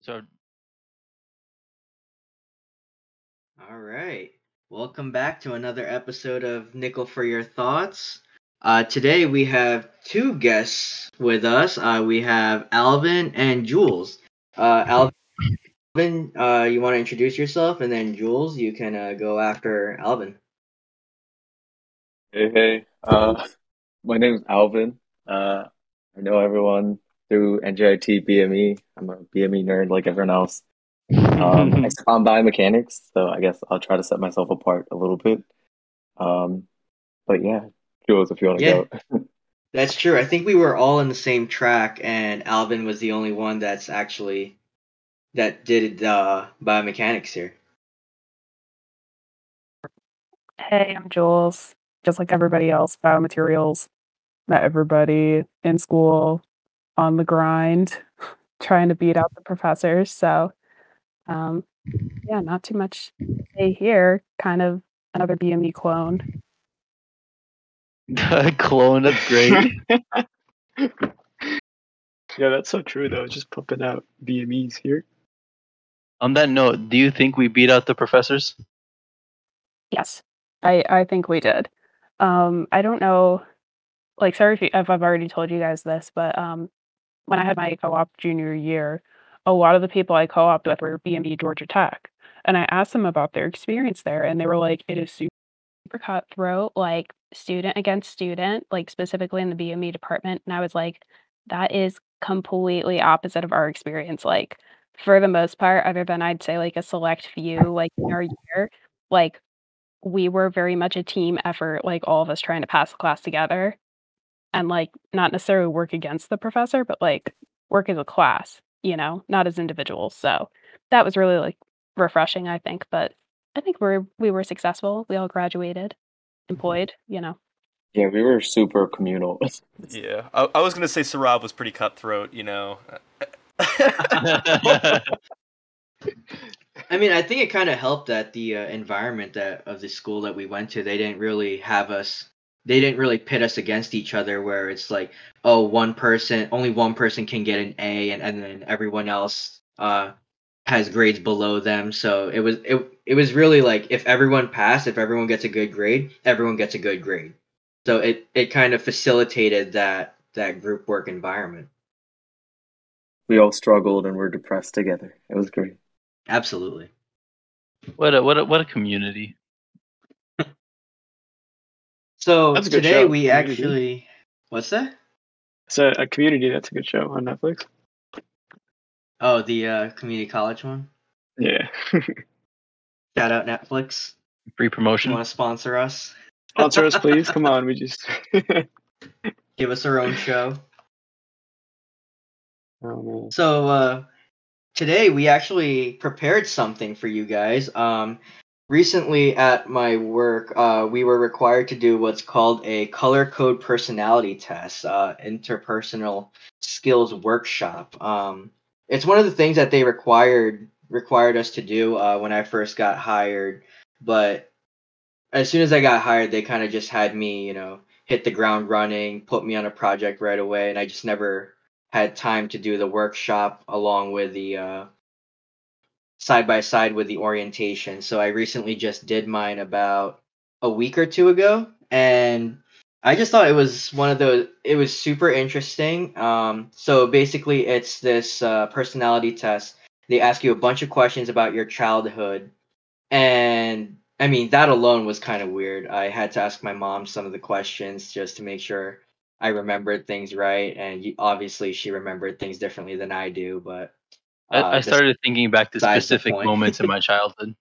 So All right. Welcome back to another episode of Nickel for Your Thoughts. Today we have two guests with us. We have Alvin and Jules. Alvin, you want to introduce yourself, and then Jules, you can go after Alvin. Hey, hey. My name's Alvin. I know everyone through NJIT BME. I'm a BME nerd like everyone else. I found biomechanics, so I guess I'll try to set myself apart a little bit. Um, but yeah, Jules, if you want to Yeah, go. that's true. I think we were all in the same track, and Alvin was the only one that's actually that did biomechanics here. Hey, I'm Jules. Just like everybody else, biomaterials. Met everybody in school on the grind, trying to beat out the professors. So, um, yeah, not too much to say here. Kind of another BME clone. clone, that's great. Yeah, that's so true though. Just pumping out BMEs here. On that note, do you think we beat out the professors? Yes, I think we did. I don't know. Like, sorry if I've already told you guys this, but when I had my co-op junior year, a lot of the people I co-opted with were BME Georgia Tech, and I asked them about their experience there, and they were like, "It is super cutthroat, like student against student, like specifically in the BME department." And I was like, "That is completely opposite of our experience." Like, for the most part, other than I'd say like a select few, like in our year, like we were very much a team effort, like all of us trying to pass the class together and like not necessarily work against the professor, but like work as a class, not as individuals. So that was really like refreshing, I think. But I think we were successful. We all graduated, employed. Yeah, we were super communal. Yeah, I was gonna say Sarab was pretty cutthroat, you know. I mean, I think it kind of helped that the environment that of the school that we went to, they didn't really have us. They didn't really pit us against each other, where it's like, oh, only one person can get an A, and then everyone else has grades below them. So it was really like if everyone passed, if everyone gets a good grade, everyone gets a good grade. So it kind of facilitated that group work environment. We all struggled and were depressed together. It was great. Absolutely. what a community. So That's a good today show. we Community. actually, what's that? So a Community. That's a good show on Netflix. Oh, the community college one. Yeah. Shout out Netflix. Free You promotion. want to sponsor us? Sponsor us, please. Come on. We just. Give us our own show. Oh man. So today we actually prepared something for you guys. Recently at my work, we were required to do what's called a color code personality test, interpersonal skills workshop. It's one of the things that they required us to do when I first got hired, but as soon as I got hired, they kind of just had me, hit the ground running, put me on a project right away, and I just never had time to do the workshop along with the side by side with the orientation. So I recently just did mine about a week or two ago, and I just thought it was one of those. It was super interesting. So basically, it's this personality test. They ask you a bunch of questions about your childhood, and I mean that alone was kind of weird. I had to ask my mom some of the questions just to make sure I remembered things right, and obviously she remembered things differently than I do, but I started thinking back to besides the specific point. moments in my childhood.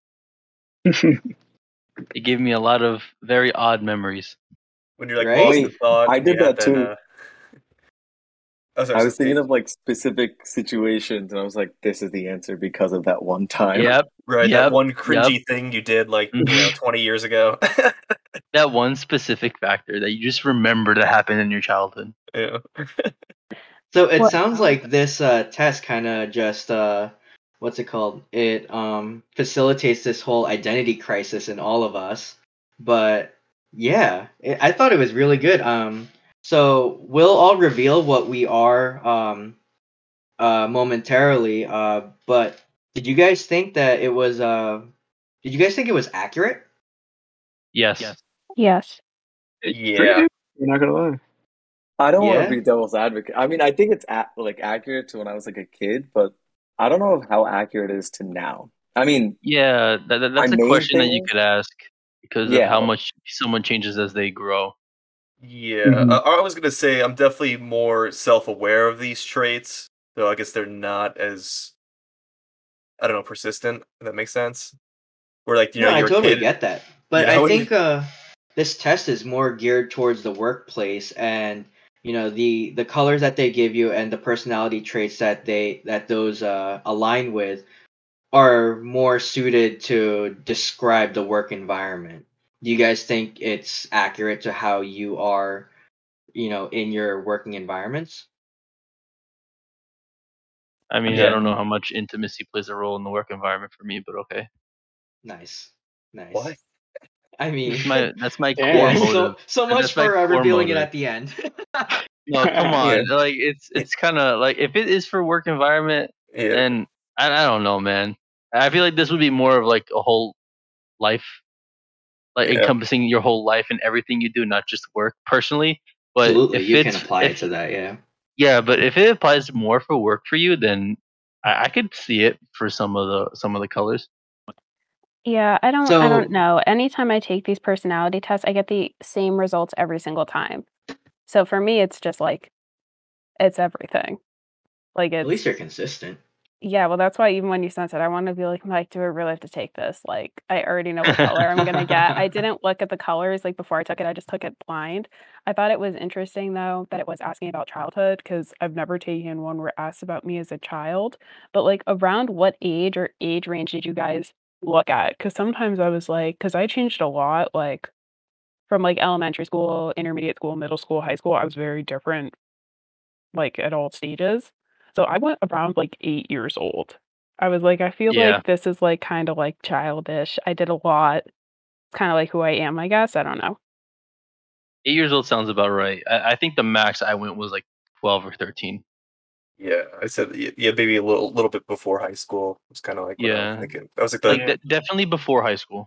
It gave me a lot of very odd memories. When you're like Right? lost in Wait, thought, I did yeah, that then too. oh, sorry, I was thinking Steve. of like specific situations, and I was like, "This is the answer because of that one time." Yep. Right, Yep. that one Yep. cringy thing you did, like Mhm. 20 years ago. That one specific factor that you just remember that happened in your childhood. Yeah. So it Well, sounds like this test kind of just what's it called? It facilitates this whole identity crisis in all of us. But yeah, I thought it was really good. So we'll all reveal what we are momentarily. But did you guys think that it was? Did you guys think it was accurate? Yes. Yes. Yeah. We're not gonna lie. I don't want Yeah. to be devil's advocate. I mean, I think it's like accurate to when I was like a kid, but I don't know how accurate it is to now. I mean, Yeah, my that's a main question that thing you is, could ask because of yeah, how much someone changes as they grow. Yeah. Mhm. I was gonna say I'm definitely more self-aware of these traits, though I guess they're not as, I don't know, persistent. If that makes sense. Where like No, I you're a totally kid. get that. But Yeah. I think this test is more geared towards the workplace, and the colors that they give you and the personality traits that those align with are more suited to describe the work environment. Do you guys think it's accurate to how you are, in your working environments? I mean, I Yeah. don't know how much intimacy plays a role in the work environment for me, but okay. Nice. Nice. What? I mean, That's my core yeah, Damn. motive. so much That's my for core revealing it motive. at the end. No, come Yeah. on. Like it's kind of like if it is for work environment, Yeah. then I don't know, man. I feel like this would be more of like a whole life, like Yeah. encompassing your whole life and everything you do, not just work personally. But Absolutely, if you can it's apply it if to that, yeah. yeah, but if it applies more for work for you, then I could see it for some of the colors. Yeah, I don't So, know. Anytime I take these personality tests, I get the same results every single time. So for me, it's just like it's everything. Like at least it's you're consistent. yeah, well that's why even when you sent it, I want to be like, do I really have to take this? Like I already know what color I'm gonna get. I didn't look at the colors like before I took it, I just took it blind. I thought it was interesting though that it was asking about childhood because I've never taken one where it asked about me as a child. But like around what age or age range did you guys look at? Because sometimes I was like, because I changed a lot, like from like elementary school, intermediate school, middle school, high school, I was very different like at all stages. So I went around like 8 years old. I was like, I feel Yeah, like this is like kind of like childish. I did a lot. It's kind of like who I am, I guess. I don't know. 8 years old sounds about right. I think the max I went was like 12 or 13. Yeah. I said yeah, maybe a little bit before high school was kind of like what I was Yeah, thinking. That was like the like Yeah. definitely before high school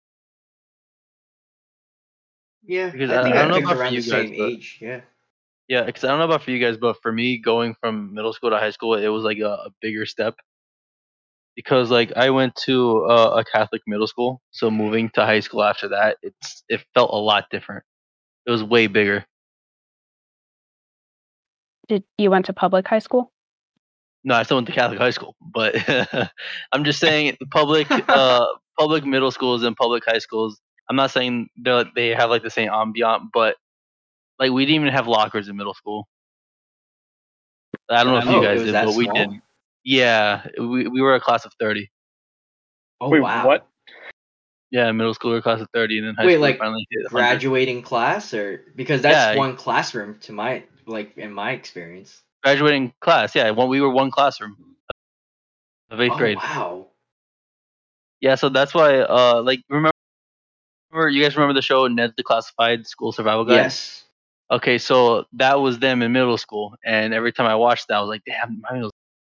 Yeah, because I think I I don't know picked about for around the you guys, same but age. Yeah. yeah, because I don't know about for you guys, but for me, going from middle school to high school, it was like a bigger step because like I went to a Catholic middle school, so moving to high school after that, it felt a lot different. It was way bigger. Did you went to public high school? No, I still went to Catholic high school, but I'm just saying public middle schools and public high schools. I'm not saying they have like the same ambient, but like we didn't even have lockers in middle school. I don't know if you Oh, it guys was did, that but we small? didn't. Yeah, we were a class of 30. Oh, Wait, wow. what? Yeah, middle school we were a class of 30, and then high Wait, school we like finally hit 100. graduating class, or because that's Yeah, one classroom to my like in my experience. graduating class. Yeah, we were one classroom of eighth Oh, grade. wow. Yeah, so that's why like remember you guys remember the show Ned the Classified School Survival Guide? Yes. Okay, so that was them in middle school, and every time I watched that, I was like, damn, my middle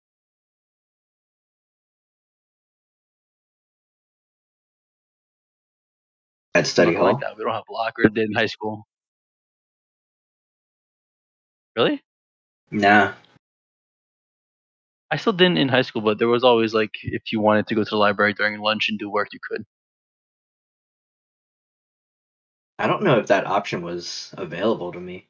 At school study nothing like hall. that. We don't have lockers. Did in high school. Really? Nah. I still didn't in high school, but there was always like if you wanted to go to the library during lunch and do work, you could. I don't know if that option was available to me.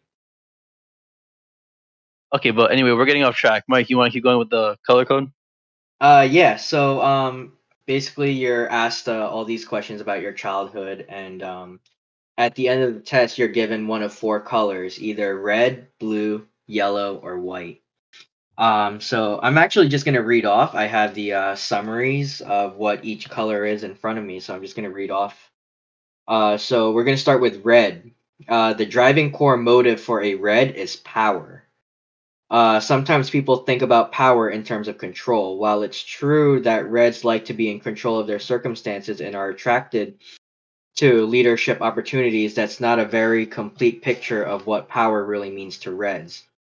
Okay, but anyway, we're getting off track. Mike, you want to keep going with the color code? Yeah. So, basically, you're asked all these questions about your childhood, and at the end of the test, you're given one of four colors: either red, blue, yellow, or white. So I'm actually just gonna read off. I have the summaries of what each color is in front of me, so I'm just gonna read off. So we're gonna start with red. The driving core motive for a red is power. Sometimes people think about power in terms of control. While it's true that Reds like to be in control of their circumstances and are attracted to leadership opportunities, that's not a very complete picture of what power really means to Reds.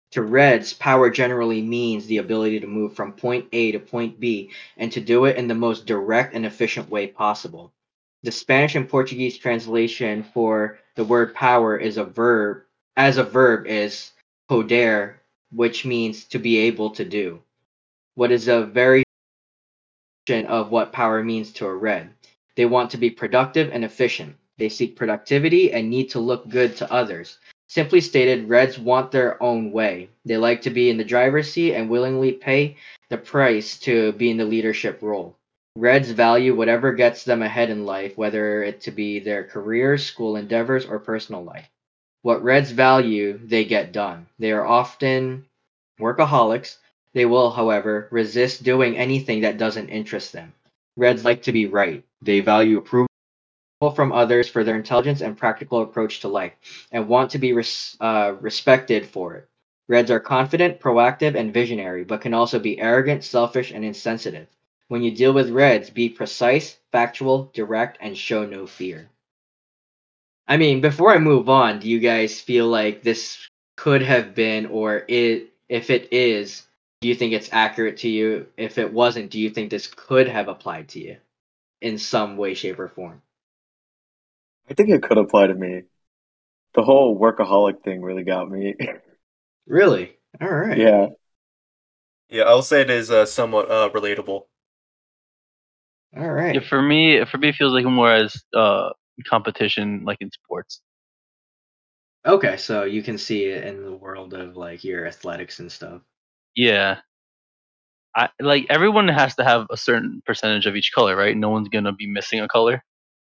To Reds, power generally means the ability to move from point A to point B and to do it in the most direct and efficient way possible. The Spanish and Portuguese translation for the word power is a verb is poder, which means to be able to do. What is a variation of what power means to a Red? They want to be productive and efficient. They seek productivity and need to look good to others. Simply stated, Reds want their own way. They like to be in the driver's seat and willingly pay the price to be in the leadership role. Reds value whatever gets them ahead in life, whether it to be their careers, school endeavors, or personal life. What Reds value, they get done. They are often workaholics. They will, however, resist doing anything that doesn't interest them. Reds like to be right. They value approval from others for their intelligence and practical approach to life, and want to be respected for it. Reds are confident, proactive, and visionary, but can also be arrogant, selfish, and insensitive. When you deal with Reds, be precise, factual, direct, and show no fear. I mean, before I move on, do you guys feel like this could have been, or if it is, do you think it's accurate to you? If it wasn't, do you think this could have applied to you in some way, shape, or form? I think it could apply to me. The whole workaholic thing really got me. Really? All right. Yeah. Yeah, I'll say it is somewhat relatable. All right. Yeah, for me, it feels like more as competition, like in sports. Okay, so you can see it in the world of like your athletics and stuff. Yeah, like everyone has to have a certain percentage of each color, right? No one's gonna be missing a color.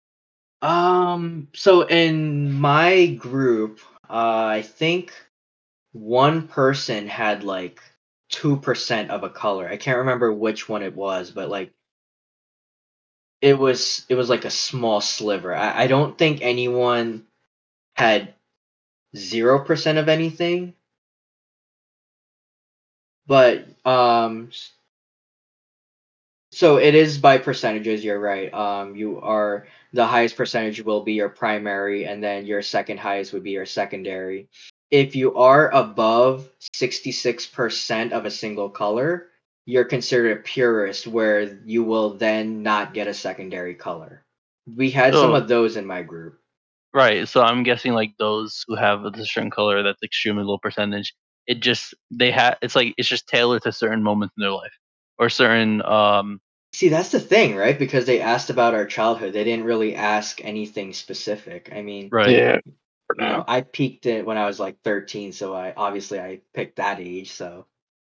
So in my group, I think one person had like 2% of a color. I can't remember which one it was, but like it was like a small sliver. I don't think anyone had 0% of anything, but so it is by percentages, you're right. You are the highest percentage will be your primary, and then your second highest would be your secondary. If you are above 66% of a single color, you're considered a purist, where you will then not get a secondary color. We had some So of those in my group. right, so I'm guessing like those who have a certain color that's extremely low percentage, it just they have it's like it's just tailored to certain moments in their life or certain See, that's the thing, right? Because they asked about our childhood. They didn't really ask anything specific. I mean, right. Yeah, for now. I peaked it when I was like 13, so I picked that age. So,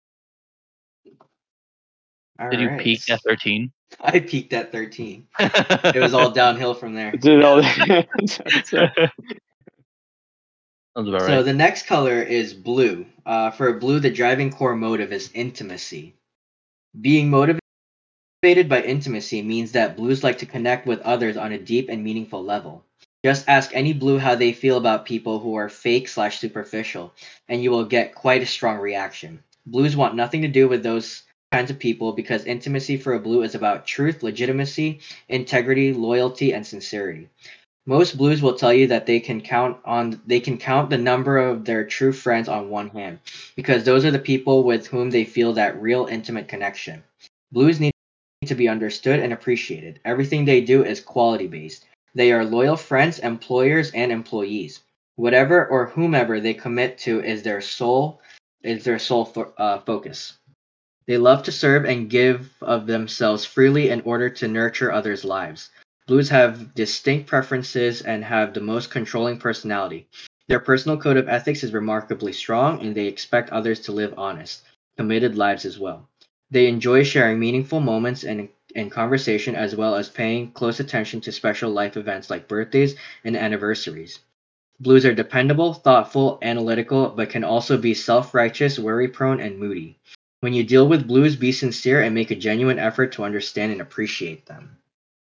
all Did you right, peak at 13? I peaked at 13. It was all downhill from there. Did all Yeah. so, Sounds about So right. the next color is blue. For blue, the driving core motive is intimacy. Being motivated by intimacy means that blues like to connect with others on a deep and meaningful level. Just ask any blue how they feel about people who are fake/superficial, and you will get quite a strong reaction. Blues want nothing to do with those kinds of people because intimacy for a blue is about truth, legitimacy, integrity, loyalty, and sincerity. Most blues will tell you that they can count the number of their true friends on one hand, because those are the people with whom they feel that real intimate connection. Blues need to be understood and appreciated. Everything they do is quality based. They are loyal friends, employers, and employees. Whatever or whomever they commit to is their sole focus. They love to serve and give of themselves freely in order to nurture others' lives. Blues have distinct preferences and have the most controlling personality. Their personal code of ethics is remarkably strong, and they expect others to live honest, committed lives as well. They enjoy sharing meaningful moments and conversation, as well as paying close attention to special life events like birthdays and anniversaries. Blues are dependable, thoughtful, analytical, but can also be self righteous, worry prone, and moody. When you deal with blues, be sincere and make a genuine effort to understand and appreciate them.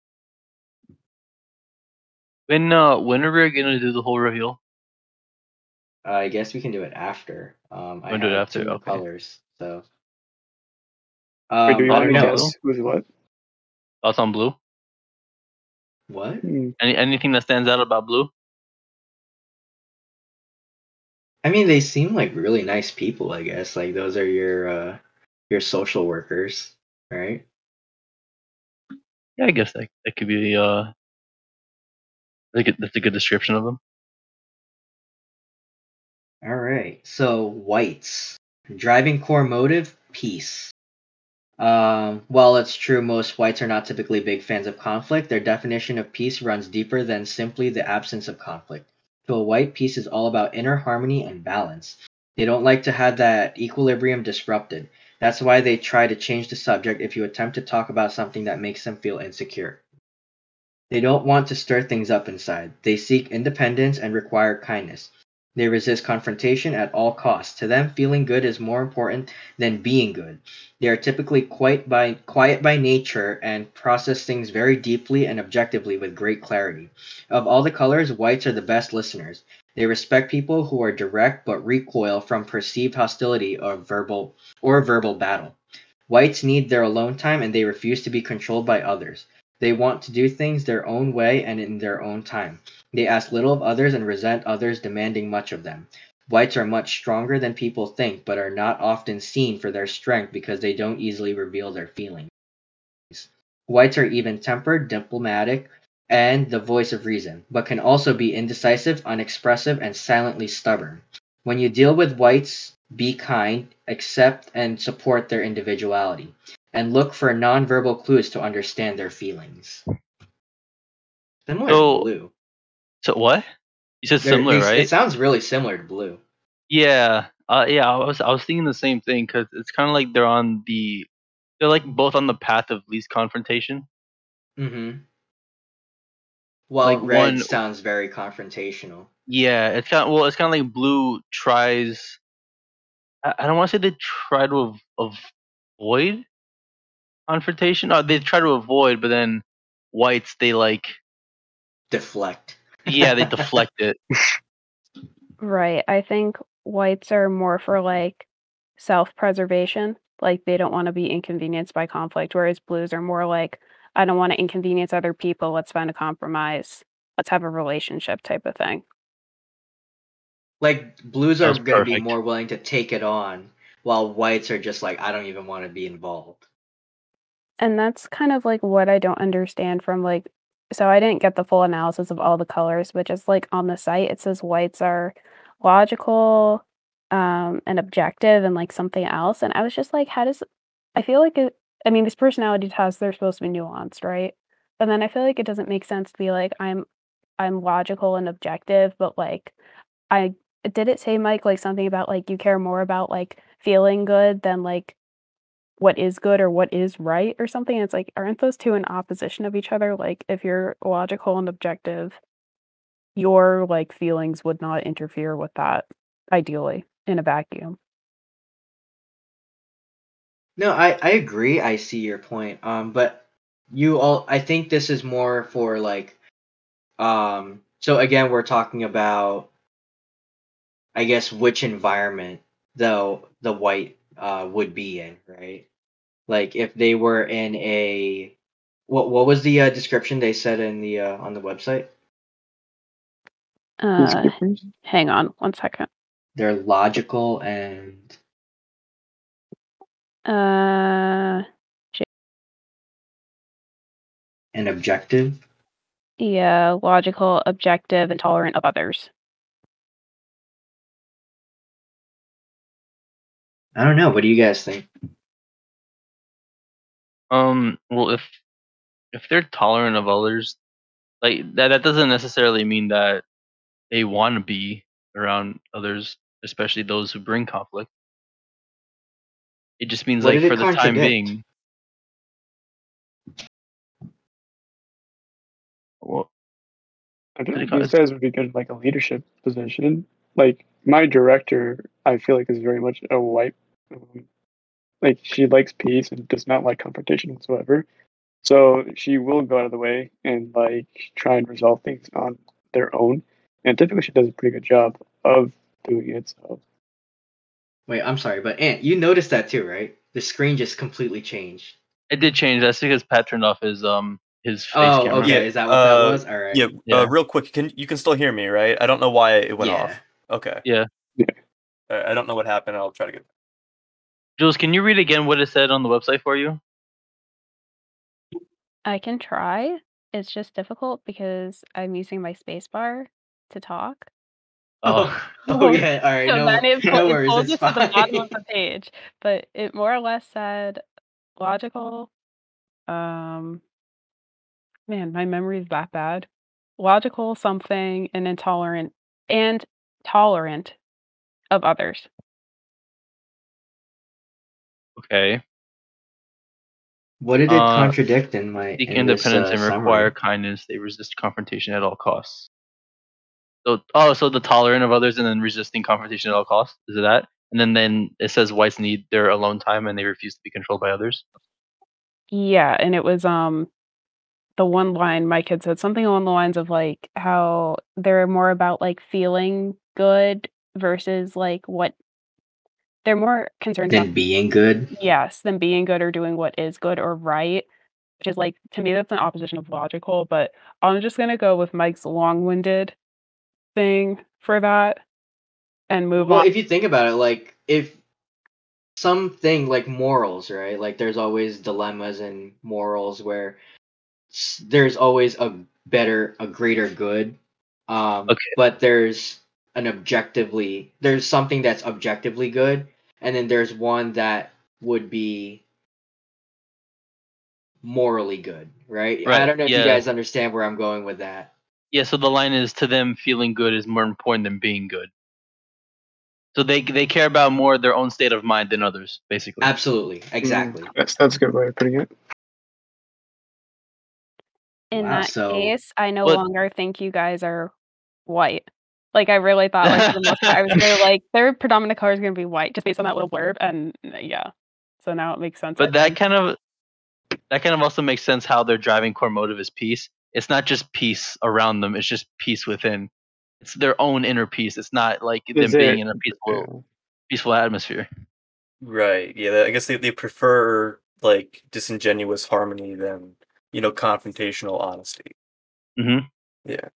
When are we gonna do the whole reveal? I guess we can do it after. I We'll do it have after. two more Okay. colors, so wait, do we let want me to Thoughts on know. blue? guess who's what? Thoughts on blue? What? Hmm. Anything that stands out about blue? I mean, they seem like really nice people. I guess like those are your social workers, right? Yeah, I guess that could be that's a good description of them. All right. So whites, driving core motive, peace. While it's true most whites are not typically big fans of conflict, their definition of peace runs deeper than simply the absence of conflict. To a white, peace is all about inner harmony and balance. They don't like to have that equilibrium disrupted. That's why they try to change the subject if you attempt to talk about something that makes them feel insecure. They don't want to stir things up inside. They seek independence and require kindness. They resist confrontation at all costs. To them, feeling good is more important than being good. They are typically quiet by nature and process things very deeply and objectively with great clarity. Of all the colors, whites are the best listeners. They respect people who are direct but recoil from perceived hostility or verbal battle. Whites need their alone time and they refuse to be controlled by others. They want to do things their own way and in their own time. They ask little of others and resent others demanding much of them. Whites are much stronger than people think, but are not often seen for their strength because they don't easily reveal their feelings. Whites are even tempered, diplomatic, and the voice of reason, but can also be indecisive, unexpressive, and silently stubborn. When you deal with whites, be kind, accept and support their individuality, and look for nonverbal clues to understand their feelings. Similar to So blue. so what? You said They're, similar, they It right? sounds really similar to blue. Yeah. Yeah. I was thinking the same thing because it's kind of like they're like both on the path of least confrontation. Mm-hmm. While Like red one, sounds very confrontational. yeah, it's kind of like blue tries. I don't want to say they try to avoid confrontation. They try to avoid, but then whites they like, Deflect. yeah, they deflect it. Right. I think whites are more for like self-preservation. Like they don't want to be inconvenienced by conflict, whereas blues are more like, I don't want to inconvenience other people. Let's find a compromise. Let's have a relationship type of thing. Like blues That are was going to be perfect. more willing to take it on, while whites are just like I don't even want to be involved. And that's kind of like what I don't understand from like, so I didn't get the full analysis of all the colors, but just like on the site, it says whites are logical, and objective and like something else. And I was just like, how does, I feel like it, I mean, these personality tests, they're supposed to be nuanced, right? But then I feel like it doesn't make sense to be like, I'm logical and objective, but like, I, did it say, Mike, like something about like you care more about like feeling good than like what is good or what is right or something? It's like, aren't those two in opposition of each other? Like, if you're logical and objective, your like feelings would not interfere with that, ideally, in a vacuum. No, I agree. I see your point. But I think this is more for like, so again, we're talking about, I guess, which environment though the white would be in, right? Like if they were in a, what was the description they said in the on the website? Uh, Peacekeepers. hang on one second. They're logical and Uh, objective. yeah, logical, objective, and tolerant of others. I don't know. What do you guys think? Well, if they're tolerant of others, like that doesn't necessarily mean that they want to be around others, especially those who bring conflict. It just means What like did it for the time contradict? being. Well, I feel did it like co- these guys would be good in like a leadership position. Like my director, I feel like is very much a white. Like she likes peace and does not like confrontation whatsoever. So she will go out of the way and like try and resolve things on their own. And typically she does a pretty good job of doing it. So Wait, I'm sorry, but Ant, you noticed that too, right? The screen just completely changed. It did change. That's because Pat turned off his face Oh, camera. Yeah. okay. Is that what that was? All right. Yeah. Yeah. Real quick, you can still hear me, right? I don't know why it went Yeah. off. Okay. Yeah. I don't know what happened. I'll try to get. Jules, can you read again what it said on the website for you? I can try. It's just difficult because I'm using my spacebar to talk. Oh, Oh yeah. All right. So then No it worries. pulls It's us to the bottom of fine. the page, but it more or less said logical. Man, my memory is that bad. Logical something and intolerant and tolerant of others. okay. What did it contradict in Seek this independence and require summary? kindness. They resist confrontation at all costs. So the tolerant of others and then resisting confrontation at all costs. Is it that? And then it says whites need their alone time and they refuse to be controlled by others. Yeah, and it was the one line my kid said something along the lines of like how they're more about like feeling good versus like what they're more concerned about. Than being good. Yes, than being good or doing what is good or right, which is like to me that's an opposition of logical, but I'm just gonna go with Mike's long-winded thing for that and move Well, on. if you think about it, like if something like morals, right? Like there's always dilemmas and morals where there's always a greater good. Okay. But there's there's something that's objectively good, and then there's one that would be morally good, right? I Right. don't know if you Yeah. guys understand where I'm going with that. Yeah. So the line is to them feeling good is more important than being good. So they care about more their own state of mind than others, basically. Absolutely, exactly. That's a good way of putting it. In Wow. that So case, I no But longer think you guys are white. Like, I really thought, like, for the most part, I was really like, their predominant color is gonna be white just based on that little blurb, and yeah. So now it makes sense, I but that think. kind of also makes sense how their driving core motive is peace. It's not just peace around them; it's just peace within. It's their own inner peace. It's not like Is them being it? in a Yeah. peaceful atmosphere. Right. Yeah. I guess they prefer like disingenuous harmony than confrontational honesty. Mm-hmm. Yeah.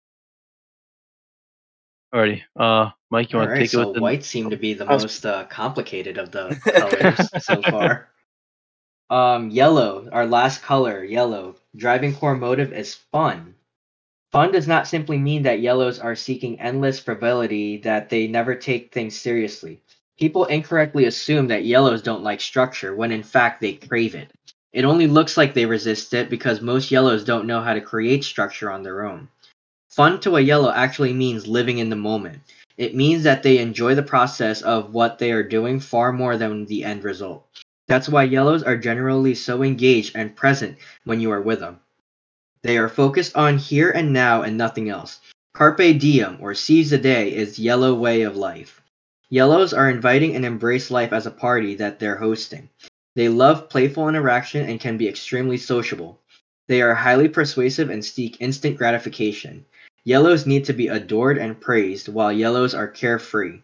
Alrighty. Mike, you all want to right. take it So with the? white seem to be the I was most complicated of the colors so far. Yellow, our last color, yellow. Driving core motive is fun. Fun does not simply mean that yellows are seeking endless frivolity, that they never take things seriously. People incorrectly assume that yellows don't like structure, when in fact they crave it. It only looks like they resist it because most yellows don't know how to create structure on their own. Fun to a yellow actually means living in the moment. It means that they enjoy the process of what they are doing far more than the end result. That's why yellows are generally so engaged and present when you are with them. They are focused on here and now and nothing else. Carpe diem, or seize the day, is yellow way of life. Yellows are inviting and embrace life as a party that they're hosting. They love playful interaction and can be extremely sociable. They are highly persuasive and seek instant gratification. Yellows need to be adored and praised, while yellows are carefree.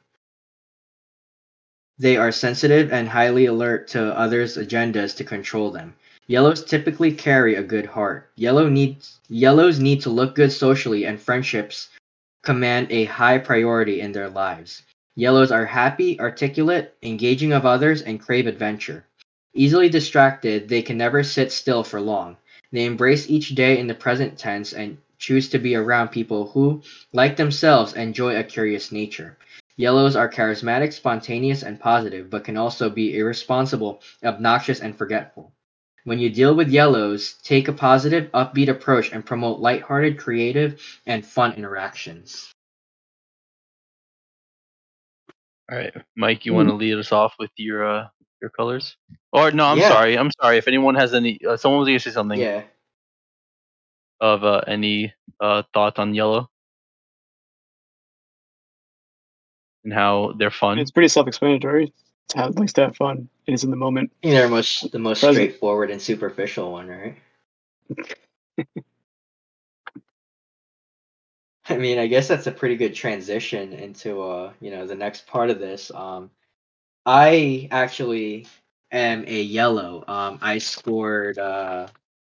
They are sensitive and highly alert to others' agendas to control them. Yellows typically carry a good heart. Yellows need to look good socially, and friendships command a high priority in their lives. Yellows are happy, articulate, engaging of others, and crave adventure. Easily distracted, they can never sit still for long. They embrace each day in the present tense and choose to be around people who, like themselves, enjoy a curious nature. Yellows are charismatic, spontaneous, and positive, but can also be irresponsible, obnoxious, and forgetful. When you deal with yellows, take a positive, upbeat approach and promote lighthearted, creative, and fun interactions. All right, Mike, you want to lead us off with your colors? Or no, I'm Yeah, sorry. I'm sorry. If anyone has any, someone was gonna say something yeah. of any thoughts on yellow and how they're fun. It's pretty self-explanatory. It's how it likes to have fun. It is in the moment, I think they're the most present. straightforward and superficial one, right? I mean, I guess that's a pretty good transition into the next part of this. I actually am a yellow. I scored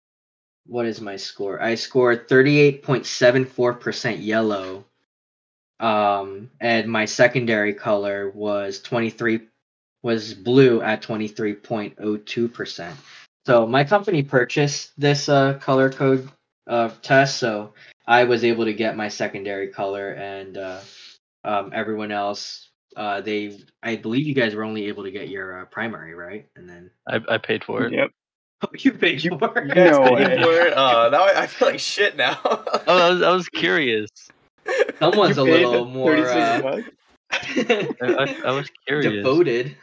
what is my score? I scored 38.74% yellow And my secondary color was blue at 23.02%. So my company purchased this color code test, so I was able to get my secondary color, and everyone else, I believe you guys were only able to get your primary, right? And then I paid for it. Yep. you paid for it. No Pay way. for it. Now I feel like shit now. Oh, I was curious. Someone's You a paid little more $36. I was curious. devoted.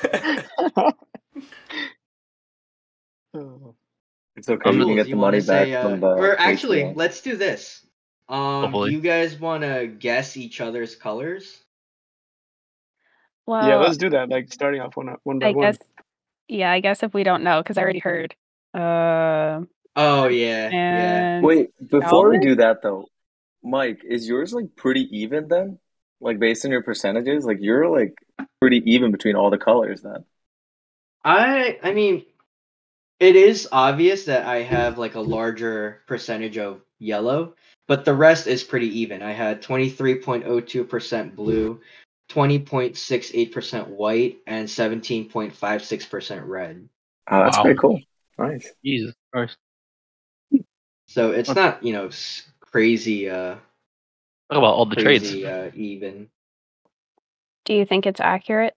Oh. It's okay. I'm You can Jules, get you the want money to say? back from the Or actually, Patreon. let's do this. Do Hopefully. you guys want to guess each other's colors? Yeah, Well, let's do that. Like starting off one by I one. guess. Yeah, I guess if we don't know, because I already heard. Oh yeah, yeah. And Wait, before we Alvin? do that though, Mike, is yours like pretty even then? Like based on your percentages, like you're like pretty even between all the colors then. I mean, it is obvious that I have like a larger percentage of yellow, but the rest is pretty even. I had 23.02% blue, 20.68% white, and 17.56% red. Oh, that's Wow. pretty cool. Nice. Jesus Christ. So it's not, crazy Talk about all the trades. even. Do you think it's accurate?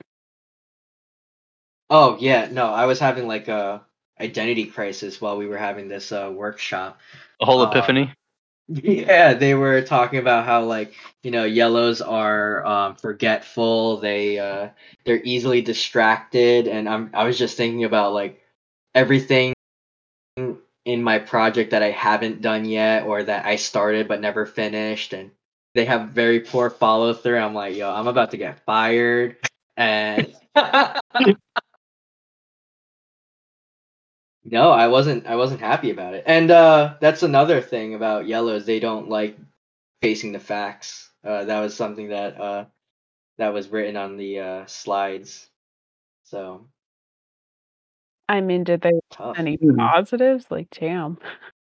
Oh yeah, no, I was having like a identity crisis while we were having this workshop. A whole Um, epiphany. Yeah, they were talking about how yellows are forgetful. They're easily distracted, and I was just thinking about like everything in my project that I haven't done yet or that I started but never finished, and they have very poor follow through. I'm like, yo, I'm about to get fired, and no, I wasn't happy about it. And that's another thing about yellows. They don't like facing the facts. That was something that was written on the slides. So I mean, did they tough. any Mhm. positives? Like, damn.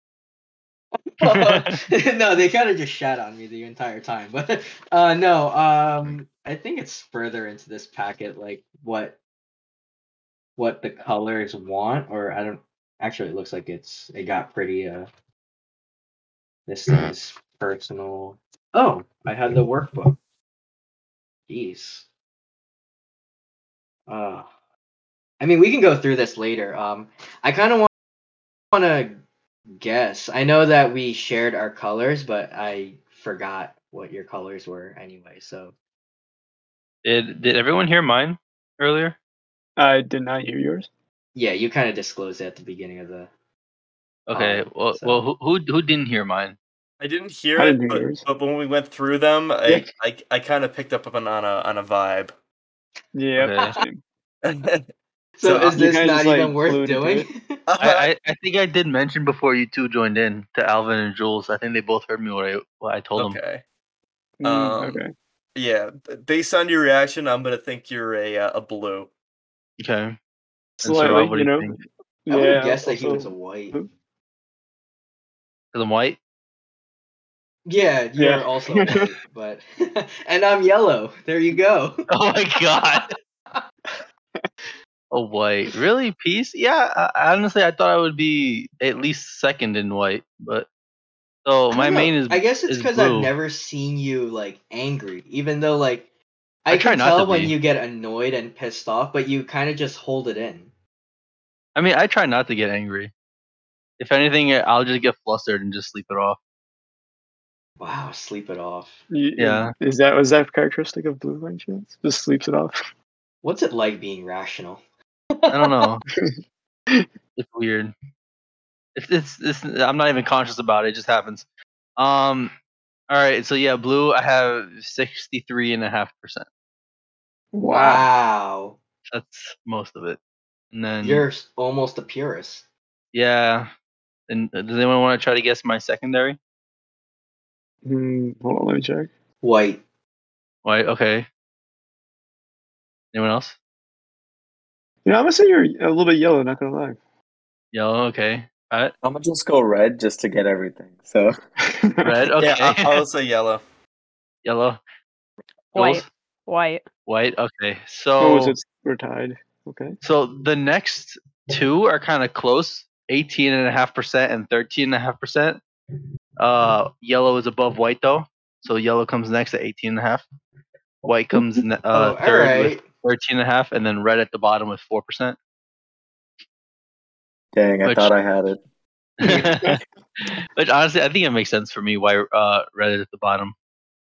No, they kind of just shat on me the entire time. But no, I think it's further into this packet, like what the colors want, or I don't. Actually, it looks like it got pretty. This thing is personal. Oh, I had the workbook. Jeez. Uh, I mean, we can go through this later. I kind of want to guess. I know that we shared our colors, but I forgot what your colors were anyway. So Did everyone hear mine earlier? I did not hear yours. yeah, you kind of disclosed it at the beginning of the Okay. pod. Well, So who didn't hear mine? I didn't hear I it, didn't hear yours. but when we went through them, Yeah. I kind of picked up on a vibe. Yep. Okay. Same. so So is You this kind of not just even like worth flew into doing? it. I think I did mention before you two joined in to Alvin and Jules. I think they both heard me what I told them. okay. Okay. Yeah, based on your reaction, I'm gonna think you're a blue. Okay. And Slightly, Saurabh, what do you think? I would have Yeah. guessed that he was a Also, white. blue. Because I'm white. Yeah, Yeah. you're also white, but and I'm yellow. There you go. Oh my god. Oh, white. Really? Peace? Yeah. Honestly, I thought I would be at least second in white, but so I my don't know. main is I guess it's is because I've blue. never seen you like angry, even though like I I try can not to tell when be. you get annoyed and pissed off, but you kind of just hold it in. I mean, I try not to get angry. If anything, I'll just get flustered and just sleep it off. Wow, sleep it off. Yeah. Was that characteristic of blue by any chance? Just sleeps it off. What's it like being rational? I don't know. It's weird. It's I'm not even conscious about it. It just happens. All right. So yeah, blue. I have 63.5%. Wow. Wow, That's most of it. And then you're almost a purist. yeah. And does anyone want to try to guess my secondary? Hold on, let me check. White. White. Okay. Anyone else? I'm gonna say you're a little bit yellow. Not gonna lie. Yellow. Okay. Alright. I'm gonna just go red just to get everything. So Red. Yeah, Okay. I'll say yellow. Yellow. White. White. White. Okay. Oh, So we're tied. Okay. so the next two are kind of close. 18.5% and 13.5%. Yellow is above white though, so yellow comes next at 18.5. White comes all third with right. 13.5, and then red at the bottom with 4%. Dang, I Which- thought I had it. Which honestly, I think it makes sense for me why red is at the bottom.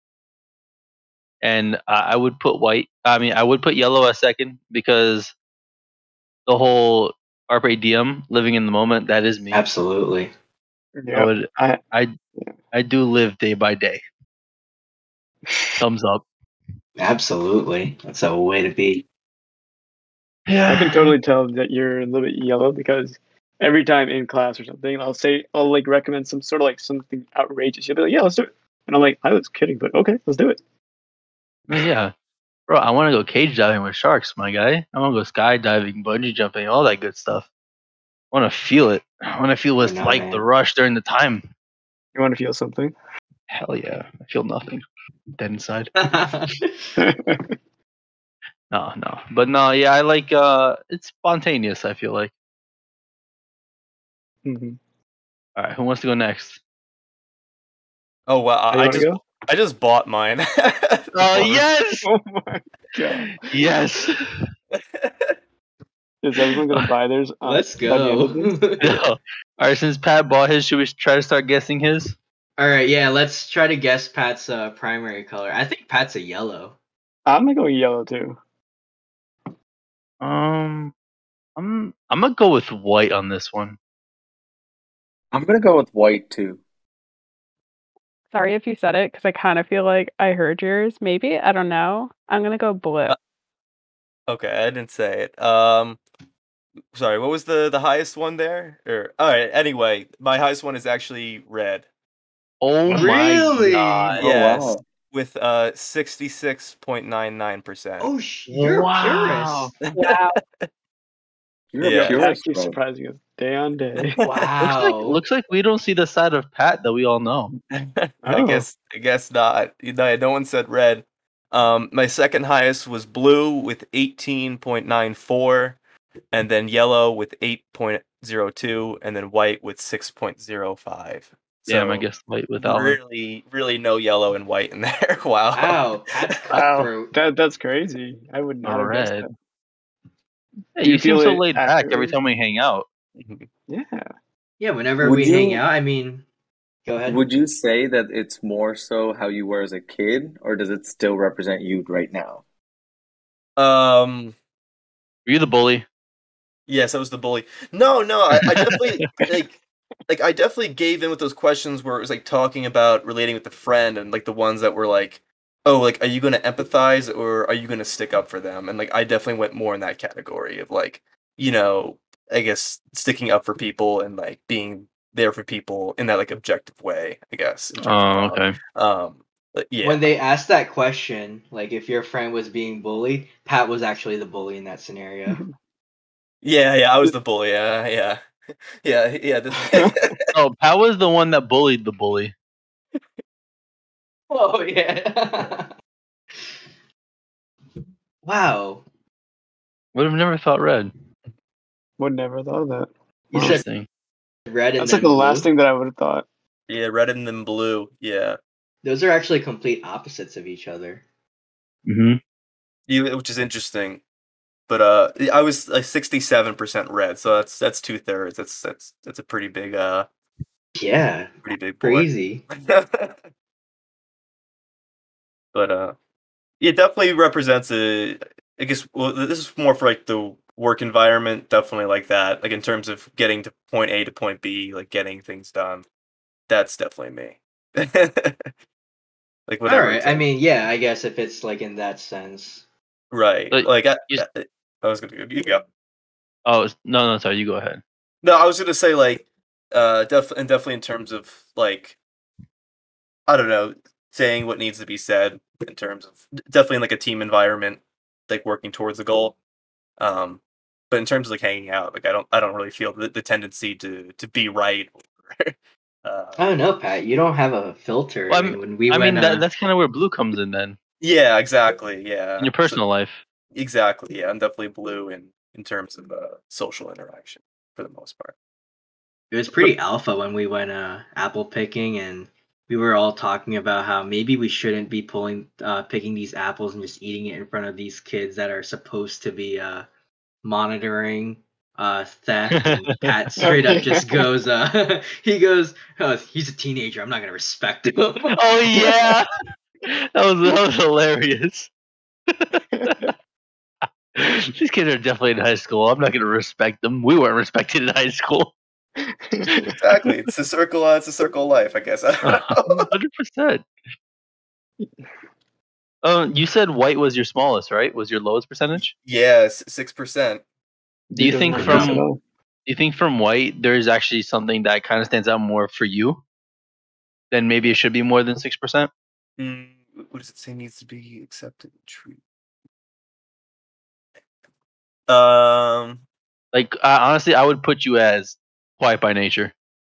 And I would put white. I mean, I would put yellow as second because the whole Carpe Diem, living in the moment, that is me. Absolutely. Yeah. I do live day by day. Thumbs up. Absolutely. That's a way to be. Yeah. I can totally tell that you're a little bit yellow because every time in class or something, I'll like recommend some sort of like something outrageous. You'll be like, yeah, let's do it. And I'm like, I was kidding, but okay, let's do it. Yeah. Bro, I want to go cage diving with sharks, my guy. I want to go skydiving, bungee jumping, all that good stuff. I want to feel it. I want to feel what it's Why not, like, man? the rush during the time. You want to feel something? Hell yeah. I feel nothing. Dead inside. Mhm. No. But no, yeah, I like it's spontaneous, I feel like. Alright, who wants to go next? Oh wow! Hey, you wanna go? I just bought mine. Oh yes! Oh my god. Yes. Is everyone gonna buy theirs? Let's by the end go. of this? Alright, since Pat bought his, should we try to start guessing his? All right, yeah, let's try to guess Pat's primary color. I think Pat's a yellow. I'm gonna go yellow too. I'm gonna go with white on this one. I'm gonna go with white too. Sorry if you said it because I kind of feel like I heard yours. Maybe I don't know. I'm gonna go blue. Okay, I didn't say it. Sorry, what was the highest one there? Or all right. Anyway, my highest one is actually red. Oh Really? my god. Oh Yes, wow. with 66.99%. Oh, you're Wow. a purist. Wow. You're Yeah. a purist, Actually bro. surprising us day on day. Wow. Looks like we don't see the side of Pat that we all know. I Oh. guess not. No one said red. My second highest was blue with 18.94, and then yellow with 8.02, and then white with 6.05. Damn, I So guess white with Alvin. really no yellow and white in there. Wow. Wow, Pat's Wow, cutthroat. that's crazy. I would not have guessed Red. that. Hey, Do you you seem feel so it laid back every accurately? time we hang out. Yeah. Yeah, whenever Would we hang you out, I mean, go ahead. would you say that it's more so how you were as a kid, or does it still represent you right now? Um. Were you the bully? Yes, I was the bully. No, I definitely like I definitely gave in with those questions where it was like talking about relating with the friend and like the ones that were like, oh, like are you going to empathize or are you going to stick up for them? And like I definitely went more in that category of like, I guess sticking up for people and like being there for people in that like objective way, I guess. In terms of Oh, that. okay. But yeah. When they asked that question, like if your friend was being bullied, Pat was actually the bully in that scenario. Yeah, I was the bully. Yeah. Oh, Pat was the one that bullied the bully. Oh yeah. Wow. Would have never thought red. Would never have thought of that. You Wow. said Interesting. red and That's then like the blue. last thing that I would have thought. Yeah, red and then blue. Yeah. Those are actually complete opposites of each other. Mm-hmm. Which is interesting. But I was like 67% red, so that's 2/3. That's a pretty big Yeah. boy. Crazy. But it definitely represents I guess this is more for like the work environment, definitely like that. Like in terms of getting to point A to point B, like getting things done. That's definitely me. Like All whatever right. it I takes. mean, yeah, I guess if it's like in that sense. Right. But Like you, I was gonna you go. oh no, sorry, you go ahead. No, I was gonna say like definitely in terms of like I don't know, saying what needs to be said in terms of definitely in like a team environment, like working towards a goal. Um, but in terms of like hanging out, like I don't really feel the tendency to be right. I don't know, Pat. You don't have a filter. Well, I mean, when we I went, mean that's kind of where blue comes in then. Yeah, exactly. Yeah. In your personal life. Exactly. Yeah, I'm definitely blue in terms of social interaction for the most part. It was pretty alpha when we went apple picking, and we were all talking about how maybe we shouldn't be picking these apples and just eating it in front of these kids that are supposed to be monitoring theft. And Pat straight up just goes, he goes, oh, he's a teenager. I'm not gonna respect him. Oh yeah, that was hilarious. These kids are definitely in high school. I'm not gonna respect them. We weren't respected in high school. Exactly. It's a circle. It's a circle of life, I guess. 100%. You said white was your smallest, right? Was your lowest percentage? Yes, 6%. Do you think Doesn't No. make sense at all. do you think from white there's actually something that kind of stands out more for you? Then maybe it should be more than 6%. What does it say needs to be accepted and treated? Like honestly, I would put you as quiet by nature.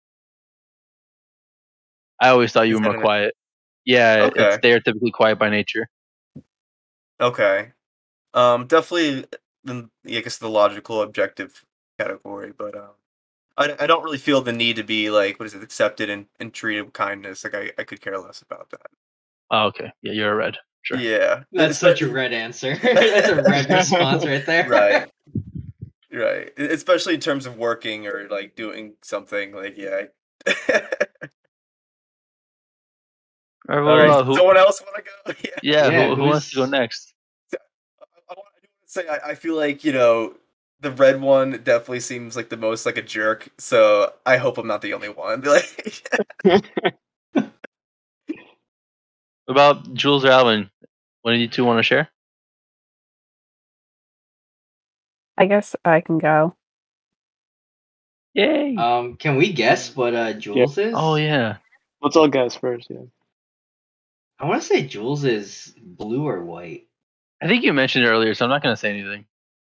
I always thought you Is were that more quiet. Yeah, it's Okay. stereotypically quiet by nature. Okay. Definitely, I guess the logical, objective category, but I don't really feel the need to be like, what is it, accepted and treated with kindness. Like I could care less about that. Oh, okay. Yeah, you're a red. Sure. Yeah, That's such a red answer. That's a red response right there. Right. Right. Especially in terms of working or like doing something. Like yeah. All right, All right. well, who? Someone else want to go? Yeah. Yeah, Yeah, who wants to go who's next? I do want to say I feel like the red one definitely seems like the most like a jerk. So I hope I'm not the only one. Like, What about Jules or Alvin? One of you two want to share? I guess I can go. Yay! can we guess what Jules is? Oh yeah. Let's all guess first. Yeah. I want to say Jules is blue or white. I think you mentioned it earlier, so I'm not gonna say anything.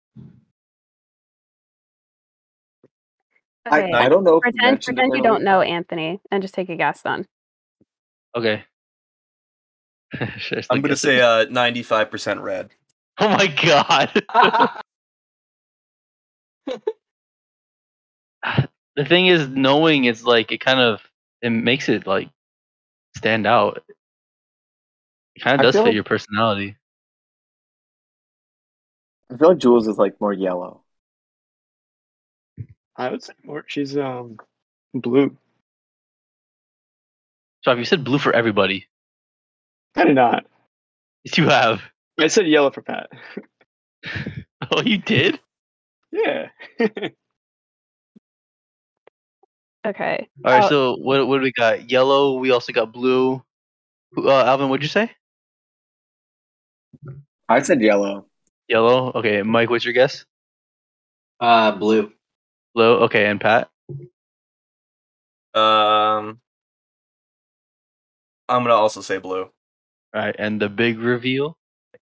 Okay, I don't know if you pretend mentioned it pretend you don't earlier. know Anthony, and just take a guess then. Okay. Should I still I'm gonna guess say it? 95% red. Oh my god. The thing is, knowing is like it makes it like stand out. It kind I of does feel fit like your personality. Jules is like more yellow. I would say more. She's blue. So if you said blue for everybody, I did not. yes, you have. I said yellow for Pat. Oh, you did? Yeah. Okay. All right. So what do we got? Yellow. We also got blue. Alvin, what'd you say? I said yellow. Yellow. Okay. Mike, what's your guess? Blue. Blue. Okay. And Pat? I'm gonna also say blue. All right. And the big reveal?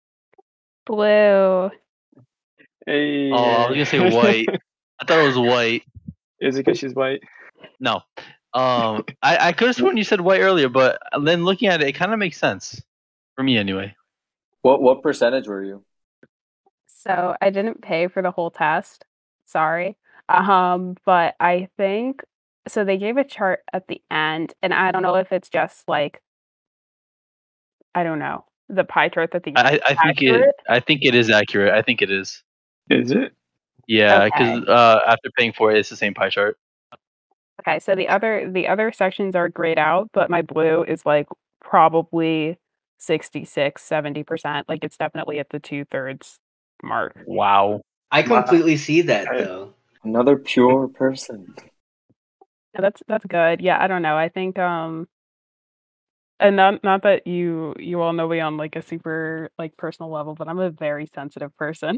Blue. Hey. Oh, I was gonna say white. I thought it was white. Is it because she's white? No. I could have sworn you said white earlier, but then looking at it, it kind of makes sense for me anyway. What percentage were you? So I didn't pay for the whole test. Sorry. But I think so they gave a chart at the end, and I don't know if it's just like I don't know, the pie chart that they I think it is accurate. I think it is. Is it? Yeah, Okay. because after paying for it, it's the same pie chart. Okay, so the other sections are grayed out, but my blue is like probably 66, 70%. Like it's definitely at the 2/3 mark. Wow. I completely see that Okay. though. Another pure person. Yeah, that's good. Yeah, I don't know. I think and not that you all know me on like a super like personal level, but I'm a very sensitive person.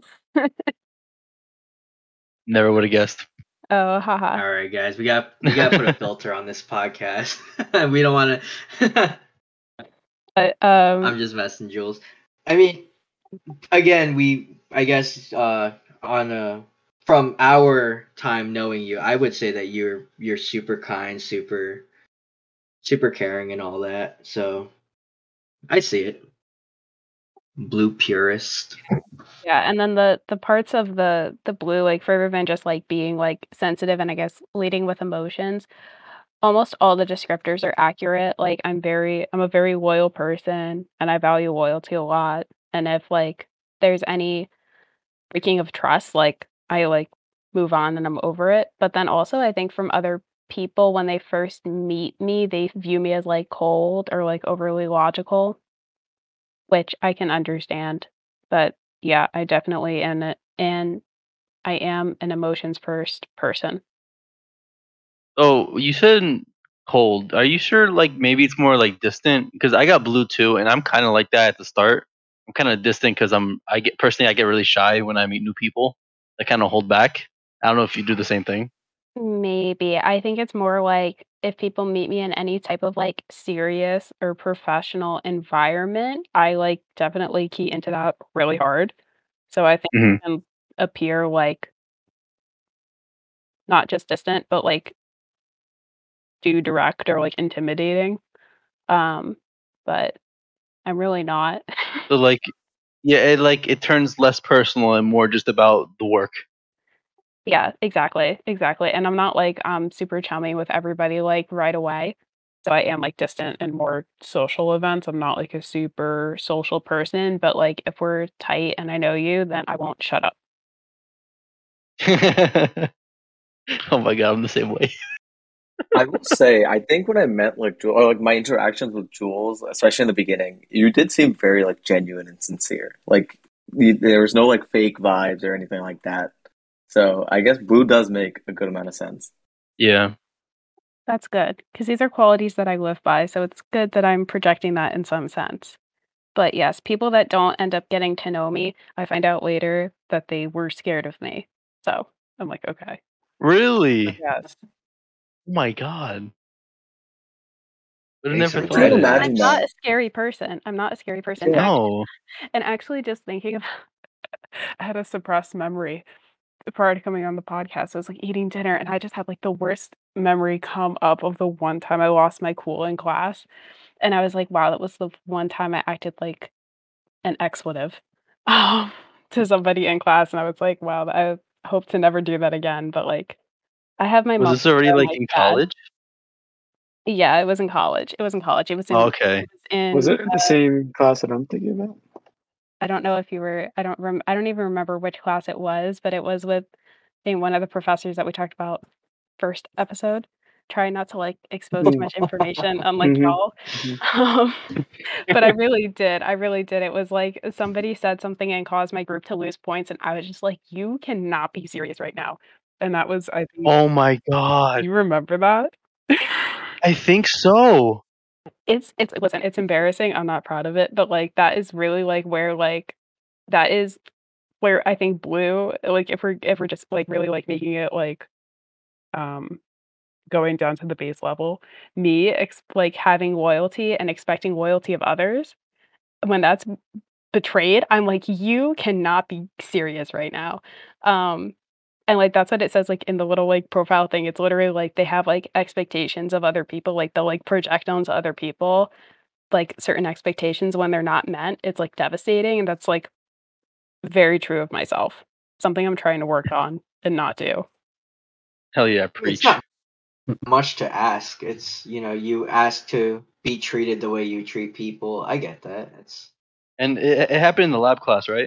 Never would have guessed. Oh, haha. All right, guys, we got to put a filter on this podcast. We don't want to. But I'm just messing, Jules. I mean, again, I guess on from our time knowing you, I would say that you're super kind, super caring and all that. So I see it. Blue purist. Yeah, and then the parts of the blue, like further than just like being like sensitive and I guess leading with emotions, almost all the descriptors are accurate. Like I'm a very loyal person and I value loyalty a lot. And if like there's any breaking of trust, like I like move on and I'm over it. But then also I think from other people when they first meet me, they view me as like cold or like overly logical, which I can understand. But yeah, I definitely am and I am an emotions first person. Oh, you said cold. Are you sure? Like maybe it's more like distant because I got blue too, and I'm kind of like that at the start. I'm kind of distant because I get really shy when I meet new people. I kind of hold back. I don't know if you do the same thing. Maybe. I think it's more like if people meet me in any type of like serious or professional environment, I like definitely key into that really hard. So I think Hmm. I can appear like not just distant, but like too direct or like intimidating. Um, but I'm really not. So like, yeah, it turns less personal and more just about the work. Yeah, exactly, exactly, and I'm not, like, super chummy with everybody, like, right away, so I am, like, distant in more social events. I'm not, like, a super social person, but, like, if we're tight and I know you, then I won't shut up. Oh my god, I'm the same way. I will say, I think when I met like Jules, or like my interactions with Jules, especially in the beginning, you did seem very like genuine and sincere. Like there was no like fake vibes or anything like that. So I guess blue does make a good amount of sense. Yeah. That's good because these are qualities that I live by, so it's good that I'm projecting that in some sense. But, yes, people that don't end up getting to know me, I find out later that they were scared of me. So, I'm like, "Okay." But Really? yes. Oh my god. Would have Makes never them I can't thought it. predators. imagine I'm not that. a scary person. I'm not a scary person. Yeah. No. And actually just thinking of I had a suppressed memory prior to coming on the podcast. I was, like, eating dinner, and I just had, like, the worst memory come up of the one time I lost my cool in class, and I was like, "Wow, that was the one time I acted like an expletive," um, to somebody in class, and I was like, "Wow, I hope to never do that again," but, like, I have my Was moments this already where I'm, like like, in sad. college? Yeah, it was in college. It was in college. Oh, okay. It was in Was it the same class that I'm thinking about? I don't know if you were I don't even remember which class it was, but it was with I think one of the professors that we talked about first episode. Try not to, like, expose too Mm, much information unlike mhm, y'all. mhm. Um, but I really did. It was like somebody said something and caused my group to lose points, and I was just like, "You cannot be serious right now." And that was I think Oh my god. you remember that? I think so. It's listen, it's embarrassing, I'm not proud of it, but, like, that is really, like, where, like that is where I think blue like, if we're just, like, really, like, making it, like, um, going down to the base level, me like, having loyalty and expecting loyalty of others, when that's betrayed, I'm like, "You cannot be serious right now." Um, and, like, that's what it says, like, in the little, like, profile thing, it's literally, like, they have, like, expectations of other people, like, they'll, like, project onto other people, like, certain expectations when they're not met, it's, like, devastating, and that's, like, very true of myself. Something I'm trying to work on and not do. Hell yeah, It's preach. not much to ask. It's, you ask to be treated the way you treat people. I get that. It's And it happened in the lab class, right?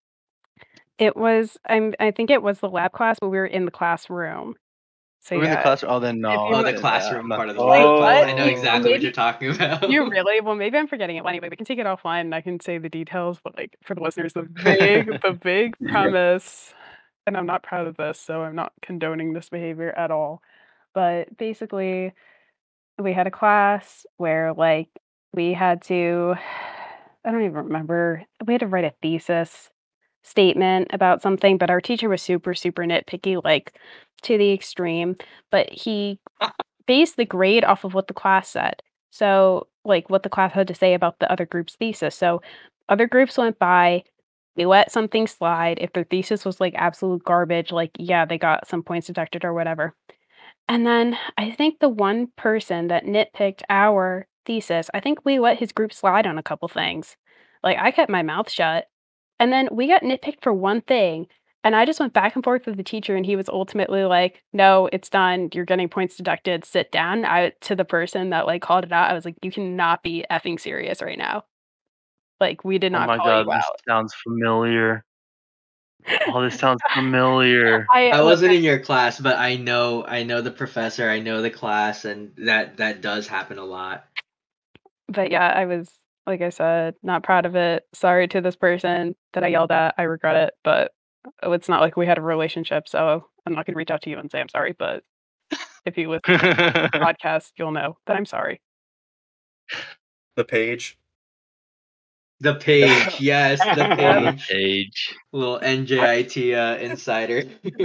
I think it was the lab class, but we were in the classroom. So, We were in the yeah, class. Oh, then if no, you oh, wa the then I'm classroom not. part of the wait, lab class. what? I know Well, exactly what you're maybe talking about. you really? Well, maybe I'm forgetting it. Well, anyway, we can take it offline and I can say the details, but, like, for the listeners, the big premise and I'm not proud of this, so I'm not condoning this behavior at all, but basically we had a class where, like, we had to I don't even remember. We had to write a thesis statement about something, but our teacher was super, super nitpicky, like, to the extreme, but he based the grade off of what the class said. So, like, what the class had to say about the other group's thesis. So, other groups went by, they let something slide. If their thesis was, like, absolute garbage, like, yeah, they got some points deducted or whatever. And then I think the one person that nitpicked our thesis, I think we let his group slide on a couple things. Like, I kept my mouth shut, and then we got nitpicked for one thing, and I just went back and forth with the teacher, and he was ultimately like, "No, it's done. You're getting points deducted. Sit down." To the person that, like, called it out, I was like, "You cannot be effing serious right now. Like, we did Oh not my call you god, this out." sounds familiar. Oh, this sounds familiar. I Look, wasn't in your class, but I know the professor, I know the class, and that does happen a lot. but yeah, I was, like I said, not proud of it. Sorry to this person that I yelled at. I regret it, but it's not like we had a relationship, so I'm not gonna reach out to you and say I'm sorry, but if you listen to this podcast, you'll know that I'm sorry. The page. The page, yes, the Yep. The page. page. Little NJIT insider.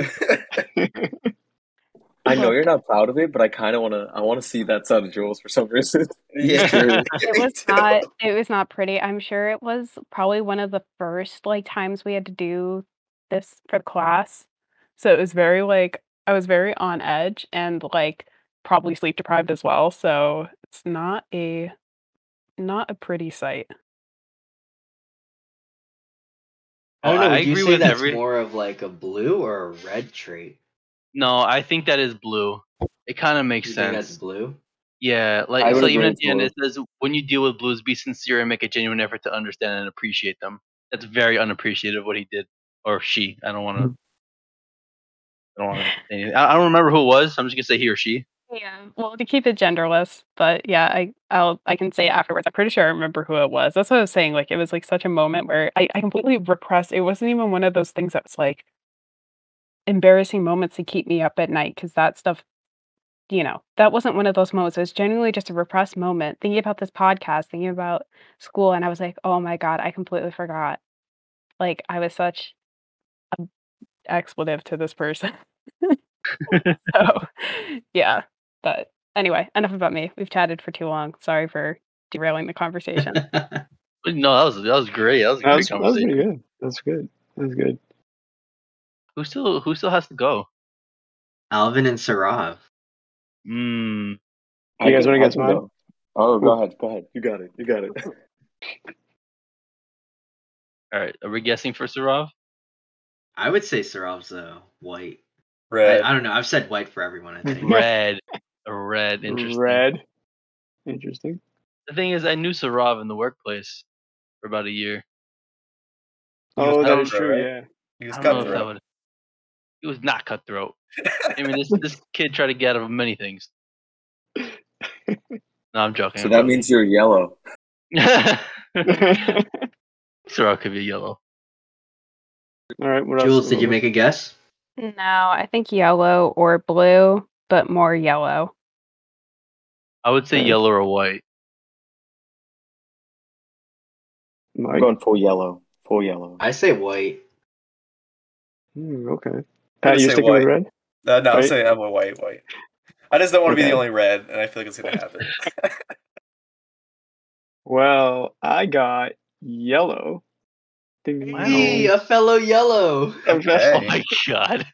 I know Look, you're not proud of it, but I kind of want to see that side of Jules for some reason. Yeah. Curious. Me too. it was not pretty. I'm sure it was probably one of the first, like, times we had to do this for class. So it was very, like, I was very on edge and, like, probably sleep deprived as well, so it's not a pretty sight. I Oh, don't know, I would you agree say with that's every. more of like a blue or a red trait? No, I think that is blue. It kind of makes You think that's sense. blue? Yeah, like I would so even agree at it's the end blue. it says when you deal with blues, be sincere and make a genuine effort to understand and appreciate them. That's very unappreciative of what he did or she. I don't want to. I don't want to say anything. I don't remember who it was. So I'm just gonna say he or she. Yeah, well, to keep it genderless, but yeah, I can say afterwards. I'm pretty sure I remember who it was. That's what I was saying. Like, it was like such a moment where I completely repressed. It wasn't even one of those things that was like embarrassing moments to keep me up at night because that stuff, that wasn't one of those moments. It was genuinely just a repressed moment. Thinking about this podcast, thinking about school, and I was like, oh my god, I completely forgot. Like, I was such expletive to this person. So, yeah. But anyway, enough about me. We've chatted for too long. Sorry for derailing the conversation. No, that was great. That was a great That was pretty conversation. good. That's good. That's good. Who still has to go? Alvin and Sarav. Hmm. You guys want to I guess can mine? go. Oh, Cool. go ahead. You got it. You got it. All right. Are we guessing for Sarav? I would say Sarav's white. Red. I don't know. I've said white for everyone, I think. Red. A red. Interesting. Red. Interesting. The thing is, I knew Sarav in the workplace for about a year. He was Oh, that is cutthroat, true. right? Yeah. He was I don't know if that cutthroat. would. He was not cutthroat. I mean, this kid tried to get out of many things. No, I'm joking. So I'm that joking. means you're yellow. Sarav could be yellow. All right. What else? Jules, did you make a guess? No, I think yellow or blue, but more yellow. I would say Okay. yellow or white. I'm Mike? going full yellow. Full yellow. I say white. Okay. I'm Pat, gonna you say sticking with white. red? No, I'm Right? saying I'm a white. I just don't want to be the Okay. only red, and I feel like it's gonna happen. Well, I got yellow. Ding, ding, Wow. Hey, ding. a fellow yellow. Oh Okay. my god.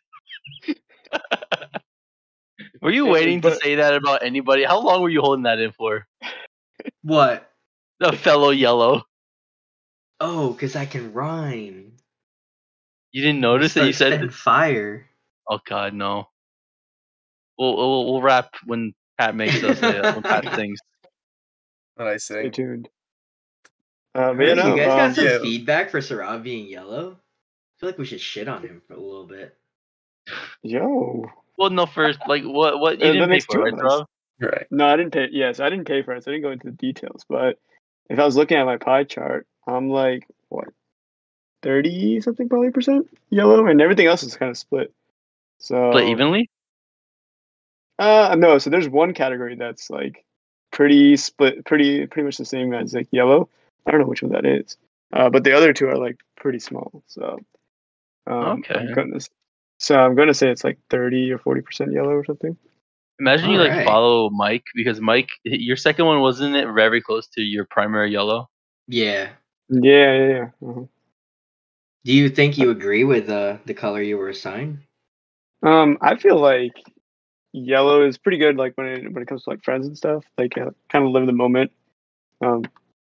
Were you Hey, waiting to but say that about anybody? How long were you holding that in for? What? The fellow yellow. Oh, because I can rhyme. You didn't I'll notice that you start said. spitting fire. Oh god, no. We'll rap when Pat makes us when Pat sings. When I stay sing. tuned. I But don't yeah, know, you guys got no. some Yeah. feedback for Sarav being yellow? I feel like we should shit on him for a little bit. Yo. Well, no, first, like what you That didn't pay makes for, two right, of us. Rob? Right. No, I didn't pay. Yes, I didn't pay for it, so I didn't go into the details. But if I was looking at my pie chart, I'm like, what, 30 something probably percent yellow, and everything else is kind of split. Split So, evenly? no, so there's one category that's like pretty split, pretty much the same as like yellow. I don't know which one that is. But the other two are like pretty small. So, Okay. I'm gonna say it's like 30 or 40% yellow or something. Imagine you like Alright. follow Mike because Mike, your second one wasn't it very close to your primary yellow? Yeah. Yeah. Uh-huh. Do you think you agree with the color you were assigned? I feel like yellow is pretty good, like when it comes to like friends and stuff. Like kind of live in the moment.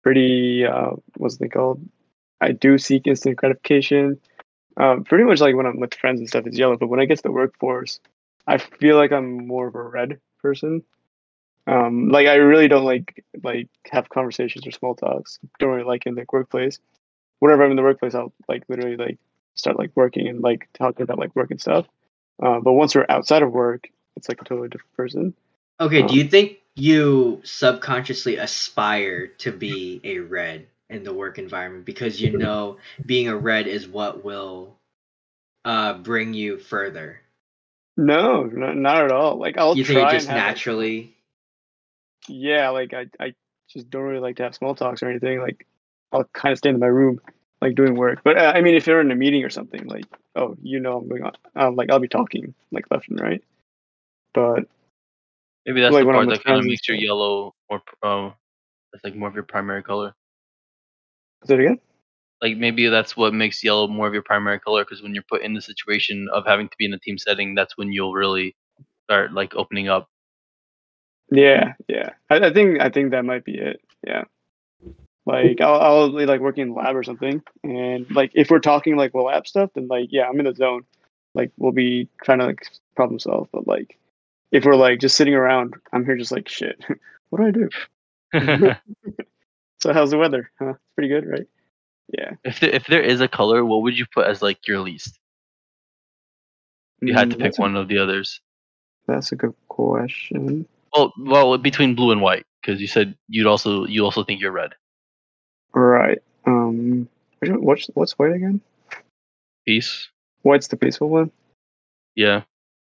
pretty what's it called? I do seek instant gratification. Pretty much like when I'm with friends and stuff, it's yellow. But when I get to the workforce, I feel like I'm more of a red person. Like I really don't like have conversations or small talks. Don't really like in the workplace. Whenever I'm in the workplace, I'll like literally like start like working and like talking about like work and stuff. But once we're outside of work, it's like a totally different person. Okay, do you think you subconsciously aspire to be a red in the work environment because you know being a red is what will bring you further? No, not at all. Like I'll You think it try and just have like naturally? yeah, like I just don't really like to have small talks or anything. Like I'll kind of stay in my room, like doing work. But I mean, if you're in a meeting or something, like oh, I'm going on, like I'll be talking like left and right. But Maybe that's like the when I'm part with that kind of friends and makes your stuff. yellow more. That's like more of your primary color. Say it again. Like maybe that's what makes yellow more of your primary color because when you're put in the situation of having to be in a team setting, that's when you'll really start like opening up. Yeah, yeah. I think that might be it. Yeah. Like I'll be like working in the lab or something, and like if we're talking like lab stuff, then like yeah, I'm in the zone. Like we'll be trying to like problem solve, but like if we're like just sitting around, I'm here just like shit. What do I do? So how's the weather? Huh? It's pretty good, right? Yeah. If there is a color, what would you put as like your least? If you had to pick one of the others. That's a good question. Well, between blue and white, because you said you also think you're red. Right. What's white again? Peace. White's the peaceful one. Yeah.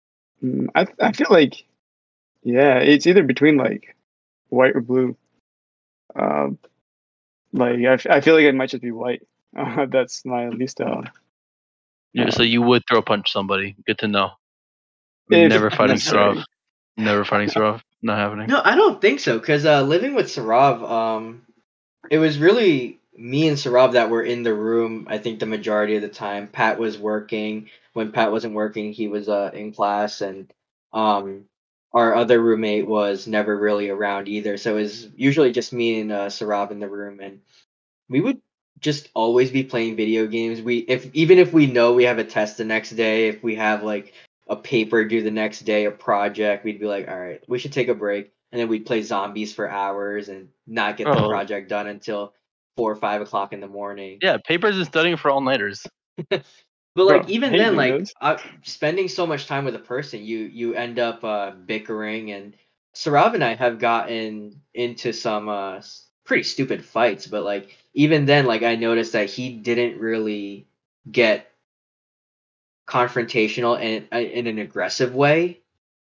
I feel like yeah, it's either between like white or blue. Um, like I feel like it might just be white. That's my least. Yeah. So you would throw punch somebody. Good to know. If Never fighting Sarov. necessary. Never fighting Sarov. Not happening. No, I don't think so. Because living with Sarav, it was really me and Sarav that were in the room. I think the majority of the time, Pat was working. When Pat wasn't working, he was in class, and um, our other roommate was never really around either. So it was usually just me and Sarav in the room, and we would just always be playing video games. Even if we know we have a test the next day, if we have like a paper due the next day, a project, we'd be like, all right, we should take a break, and then we'd play zombies for hours and not get the Oh project done until 4 or 5 o'clock in the morning. yeah, papers and studying for all nighters. But Bro, like I even hate then, doing like those. spending so much time with a person, you end up bickering. And Sarav and I have gotten into some pretty stupid fights. But like even then, like I noticed that he didn't really get confrontational in an aggressive way.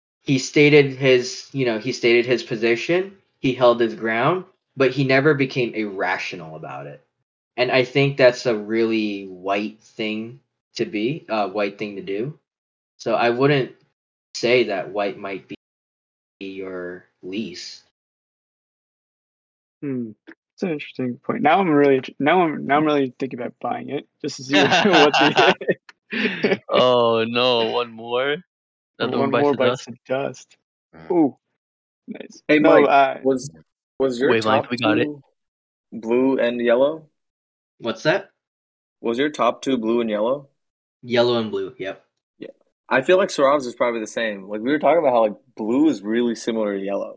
He stated his position. He held his ground, but he never became irrational about it. And I think that's a really white thing to do. So I wouldn't say that white might be your least. It's an interesting point. Now I'm really thinking about buying it just to see what the Oh no, one more. Another one one bites more the bites dust. the dust. Ooh, nice. Hey, No, Mike, was your Wavelength, top we got it. two blue and yellow? What's that? Was your top two blue and yellow? Yellow and blue. Yep. Yeah. I feel like Sarav's is probably the same. Like we were talking about how like blue is really similar to yellow,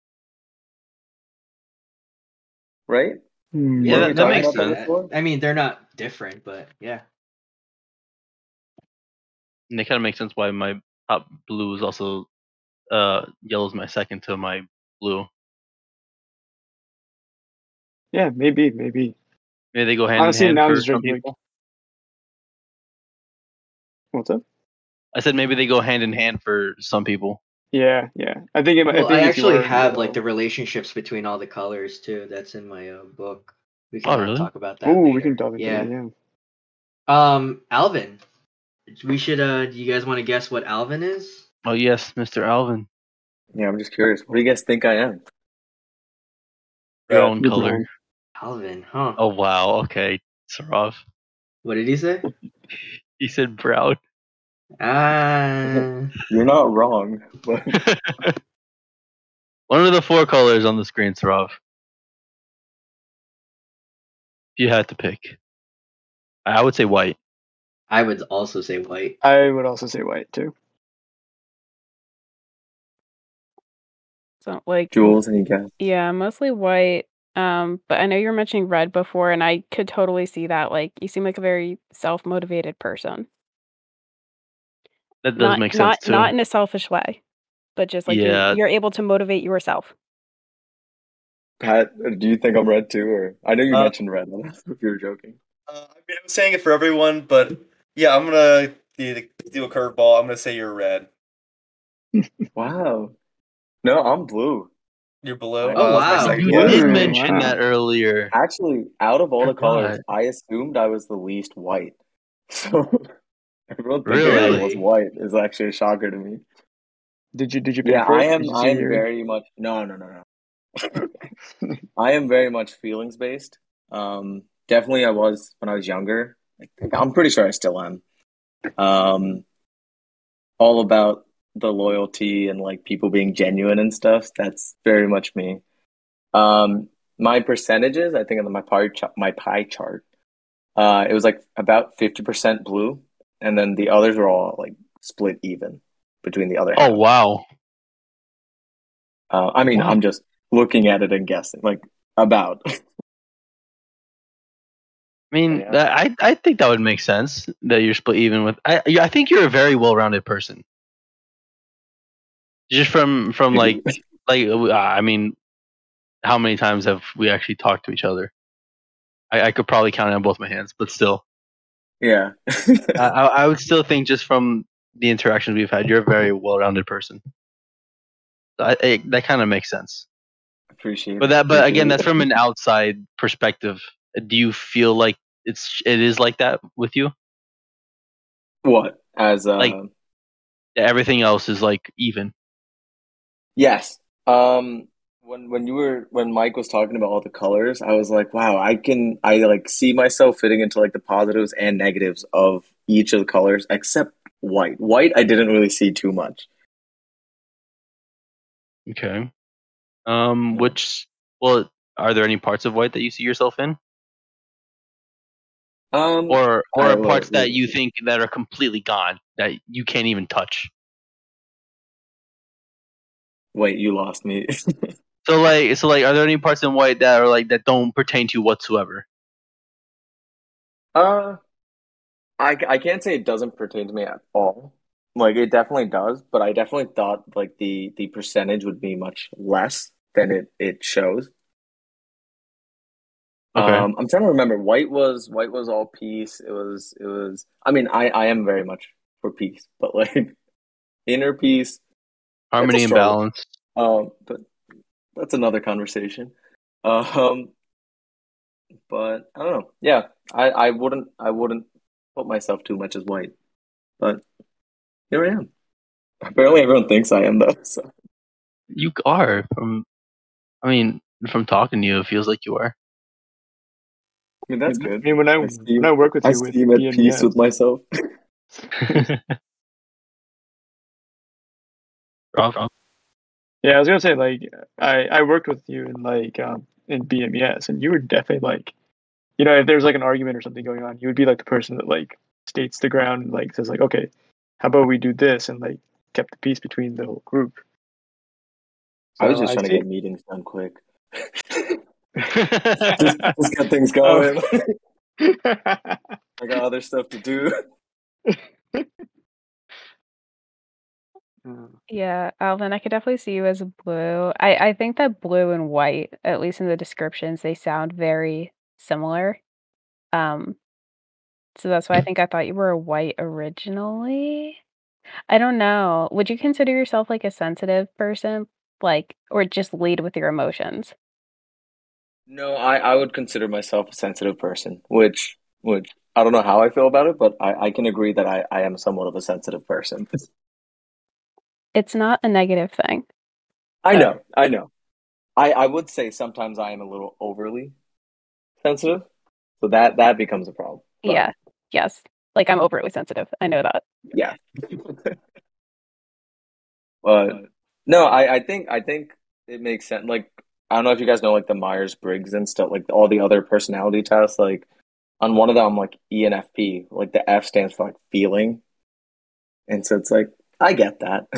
right? Yeah, Yeah, Weren't Hmm. we that talking makes about that I, sense. before? I mean, they're not different, but yeah. And it kind of makes sense why my top blue is also yellow's my second to my blue. Yeah, maybe. Maybe they go hand in Honestly, hand now I'm for just some drinking like people. what's up? I said maybe they go hand in hand for some people. Yeah, yeah. I Well, I think if you actually are have like the yellow, relationships between all the colors too. That's in my book. We can Oh really? talk about that ooh, we can later. delve into that. Yeah. Yeah. Alvin, we should. Do you guys want to guess what Alvin is? Oh yes, Mr. Alvin. Yeah, I'm just curious. What do you guys think I am? Your Red. own You're color. brown. Alvin, huh? Oh wow, okay. Sarov. What did he say? He said brown. Ah. You're not wrong, but One of the four colors on the screen, Sarov. If you had to pick, I would say white. I would also say white. I would also say white too. So like Jules, any guess? yeah, mostly white. But I know you were mentioning red before, and I could totally see that. Like you seem like a very self-motivated person. That does Not make sense not too. not in a selfish way, but just like Yeah. you're able to motivate yourself. Pat, do you think I'm red too, or I know you Uh, mentioned red. I don't know if you were joking. I mean, I'm saying it for everyone, but yeah, I'm gonna do a curveball. I'm gonna say you're red. Wow. No, I'm blue. You're blue. Oh, That's my wow. second You guess. did Ooh, mention wow. that earlier. Actually, out of all the colors, Forgot. I assumed I was the least white. So everyone thinking Really? I was white is actually a shocker to me. Did you Yeah, pinprick? Did you I see am your? very much no. I am very much feelings based. Definitely I was when I was younger. I'm pretty sure I still am. Um, all about the loyalty and like people being genuine and stuff. That's very much me. My percentages, I think on my pie chart, it was like about 50% blue, and then the others were all like split even between the other Oh half. wow. I mean, Wow. I'm just looking at it and guessing, like about. I mean, Yeah. I think that would make sense that you're split even with. I think you're a very well-rounded person. Just from like I mean, how many times have we actually talked to each other? I could probably count it on both my hands, but still, Yeah. I would still think just from the interactions we've had, you're a very well-rounded person. That kind of makes sense. Appreciate But it. but again, Appreciate that's it. from an outside perspective. Do you feel like it is like that with you? What? As Like everything else is like even. yes. When Mike was talking about all the colors, I was like, wow, I like see myself fitting into like the positives and negatives of each of the colors except white. White I didn't really see too much. Okay. Yeah. Which well, are there any parts of white that you see yourself in, or parts that you think that are completely gone that you can't even touch? wait, you lost me. So like, are there any parts in white that are like that don't pertain to you whatsoever? uh I can't say it doesn't pertain to me at all. Like it definitely does, but I definitely thought like the percentage would be much less than it shows. Okay. I'm trying to remember. White was all peace. It was. I mean, I am very much for peace, but like inner peace, that's a Harmony and struggle. balance. But that's another conversation. Um, but I don't know. Yeah, I wouldn't put myself too much as white, but here I am. Apparently, everyone thinks I am though. So You are I mean, from talking to you, it feels like you are. I mean, I that's good. mean, when I work with I you with seem at peace BMES, with myself. Rob? yeah, I was gonna say like I worked with you in BMES, and you were definitely like, if there's like an argument or something going on, you would be like the person that like states the ground and like says like, okay, how about we do this, and like kept the peace between the whole group. I was So just I trying to see. get meetings done quick. Just get things Oh. going. I got other stuff to do. Yeah, Alvin, I could definitely see you as a blue. I think that blue and white, at least in the descriptions, they sound very similar. Um, so that's why I think I thought you were a white originally. I don't know. Would you consider yourself like a sensitive person? Like, or just lead with your emotions? No, I would consider myself a sensitive person, which I don't know how I feel about it, but I can agree that I am somewhat of a sensitive person. It's not a negative thing. I So, know, I know. I would say sometimes I am a little overly sensitive, so that becomes a problem. But yeah, yes. Like I'm overly sensitive. I know that. yeah. But no, I think it makes sense. Like I don't know if you guys know like the Myers-Briggs and stuff, like all the other personality tests. Like on one of them, I'm like ENFP, like the F stands for like feeling, and so it's like I get that.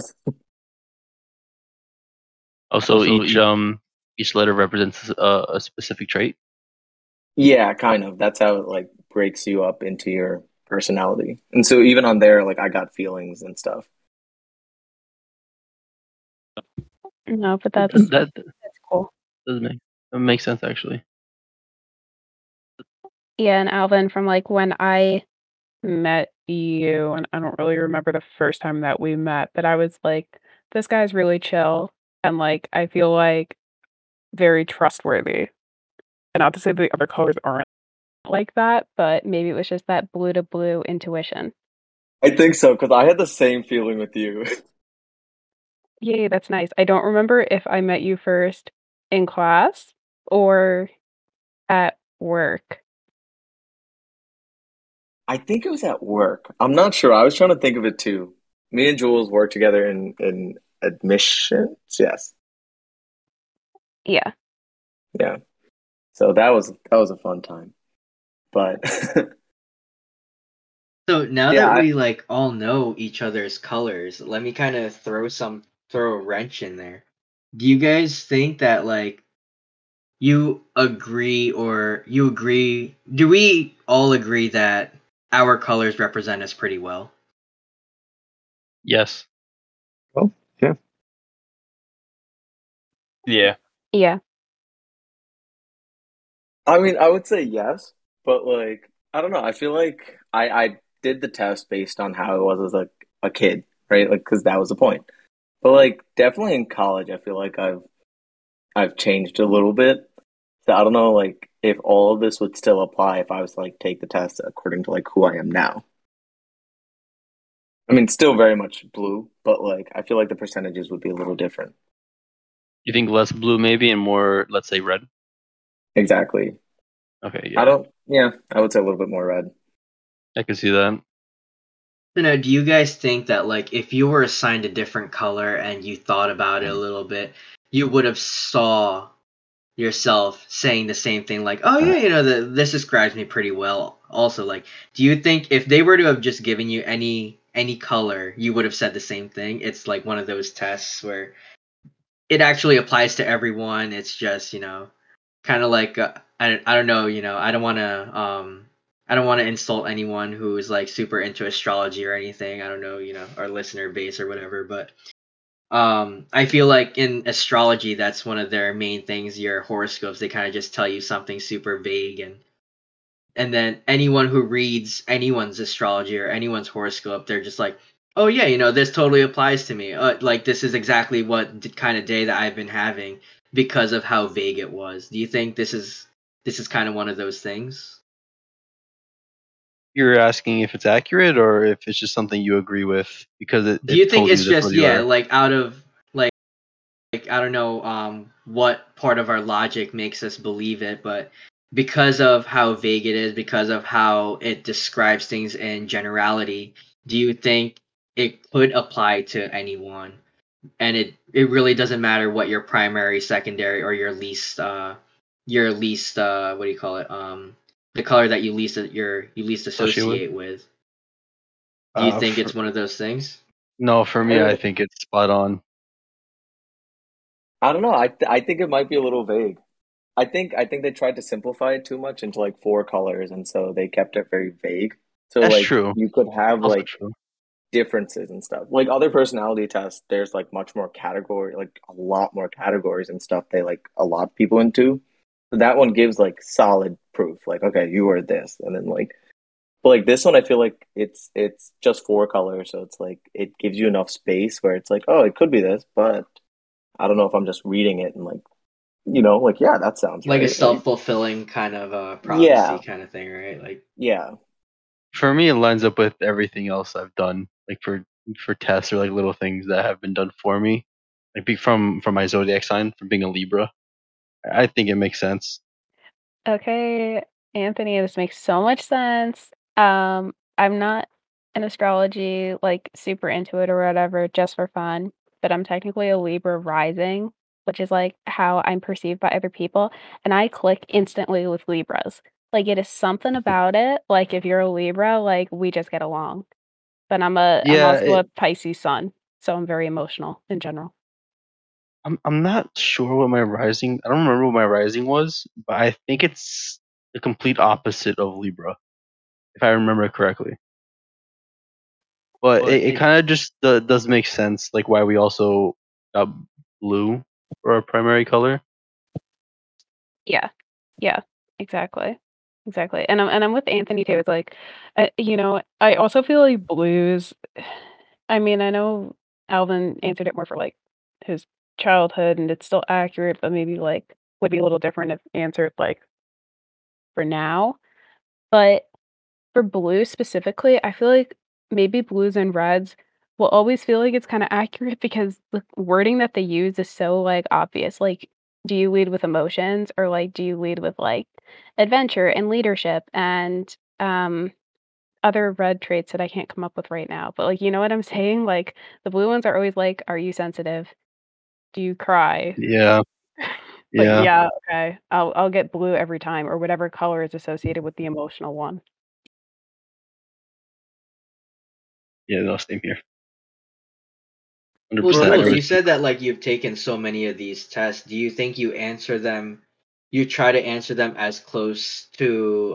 Also, each letter represents a specific trait. Yeah, kind of. That's how it like breaks you up into your personality. And so even on there, like I got feelings and stuff. No, but That that's cool. doesn't make sense actually. Yeah, and Alvin, from like when I met you, and I don't really remember the first time that we met, but I was like, this guy's really chill, and like I feel like very trustworthy. And not to say the other colors aren't like that, but maybe it was just that blue to blue intuition. I think so, because I had the same feeling with you. Yay, that's nice. I don't remember if I met you first in class or at work. I think it was at work. I'm not sure. I was trying to think of it too. Me and Jules worked together in admissions. Yes. Yeah. Yeah. So that was a fun time. But So now yeah, that we like all know each other's colors, let me kind of throw a wrench in there. Do you guys think that like you agree or you agree? Do we all agree that our colors represent us pretty well? Yes. Well, yeah. Yeah. Yeah. I mean, I would say yes, but like I don't know. I feel like I did the test based on how I was as a kid, right? Like because that was the point. But like definitely in college, I feel like I've changed a little bit. So I don't know like if all of this would still apply if I was to like take the test according to like who I am now. I mean, still very much blue, but like I feel like the percentages would be a little different. You think less blue maybe and more, let's say, red? Exactly. Okay, I yeah. don't, yeah, I would say a little bit more red. I can see that. So now, do you guys think that like if you were assigned a different color and you thought about it a little bit, you would have saw yourself saying the same thing like, "Oh yeah, this describes me pretty well." Also, like, do you think if they were to have just given you any color, you would have said the same thing? It's like one of those tests where it actually applies to everyone. It's just, kind of like I don't know, I don't want to insult anyone who is like super into astrology or anything. I don't know, our listener base or whatever, but I feel like in astrology that's one of their main things, your horoscopes. They kind of just tell you something super vague, and then anyone who reads anyone's astrology or anyone's horoscope, they're just like, oh yeah, this totally applies to me. Like this is exactly what kind of day that I've been having because of how vague it was. Do you think this is kind of one of those things? You're asking if it's accurate or if it's just something you agree with because Do you it think told you it's that's just, what you yeah, are. like out of like I don't know what part of our logic makes us believe it, but because of how vague it is, because of how it describes things in generality, do you think it could apply to anyone? And it really doesn't matter what your primary, secondary, or your least what do you call it? The color that you least Associate with? associate with. Do you think it's For, one of those things? no, for me, I I, think it's spot on. I don't know. I think it might be a little vague. I think they tried to simplify it too much into like four colors, and so they kept it very vague. So That's like true. you could have Also like true. differences and stuff. Like other personality tests, there's like much more category, like a lot more categories and stuff they like allot people into. So that one gives like solid proof, like okay, you are this, and then like, but like this one, I feel like it's just four colors, so it's like it gives you enough space where it's like, oh, it could be this, but I don't know if I'm just reading it and like, like yeah, that sounds Like a right, right? self-fulfilling kind of prophecy Yeah, kind of thing, right? Like, yeah. For me, it lines up with everything else I've done, like for tests or like little things that have been done for me, like from my zodiac sign, from being a Libra. I think it makes sense. Okay, Anthony, this makes so much sense. I'm not in astrology, like super into it or whatever, just for fun, but I'm technically a Libra rising. which is like how I'm perceived by other people, and I click instantly with Libras. Like it is something about it. Like if you're a Libra, like we just get along. But I'm Yeah, also a Pisces sun, so I'm very emotional in general. I'm not sure what my rising. I don't remember what my rising was, but I think it's the complete opposite of Libra, if I remember correctly. But But it kind of just does make sense, like why we also got blue for our primary color. Yeah. Yeah. Exactly. Exactly. And I'm with Anthony too. It's like, I also feel like blues. I mean, I know Alvin answered it more for like his childhood, and it's still accurate, but maybe like would be a little different if answered like for now. But for blue specifically, I feel like maybe blues and reds will always feel like it's kinda accurate because the wording that they use is so, like, obvious, like, do you lead with emotions or, like, do you lead with, like, adventure and leadership and, other red traits that I can't come up with right now, but, like, you know what I'm saying? Like, the blue ones are always like, "Are you sensitive? Do you cry?" Yeah, Like, yeah, "Yeah, okay, I'll get blue every time," or whatever color is associated with the emotional one. yeah. No, same here. well, 100%. Right. Jules, agree you with you. said that like you've taken so many of these tests. Do you think you try to answer them as close to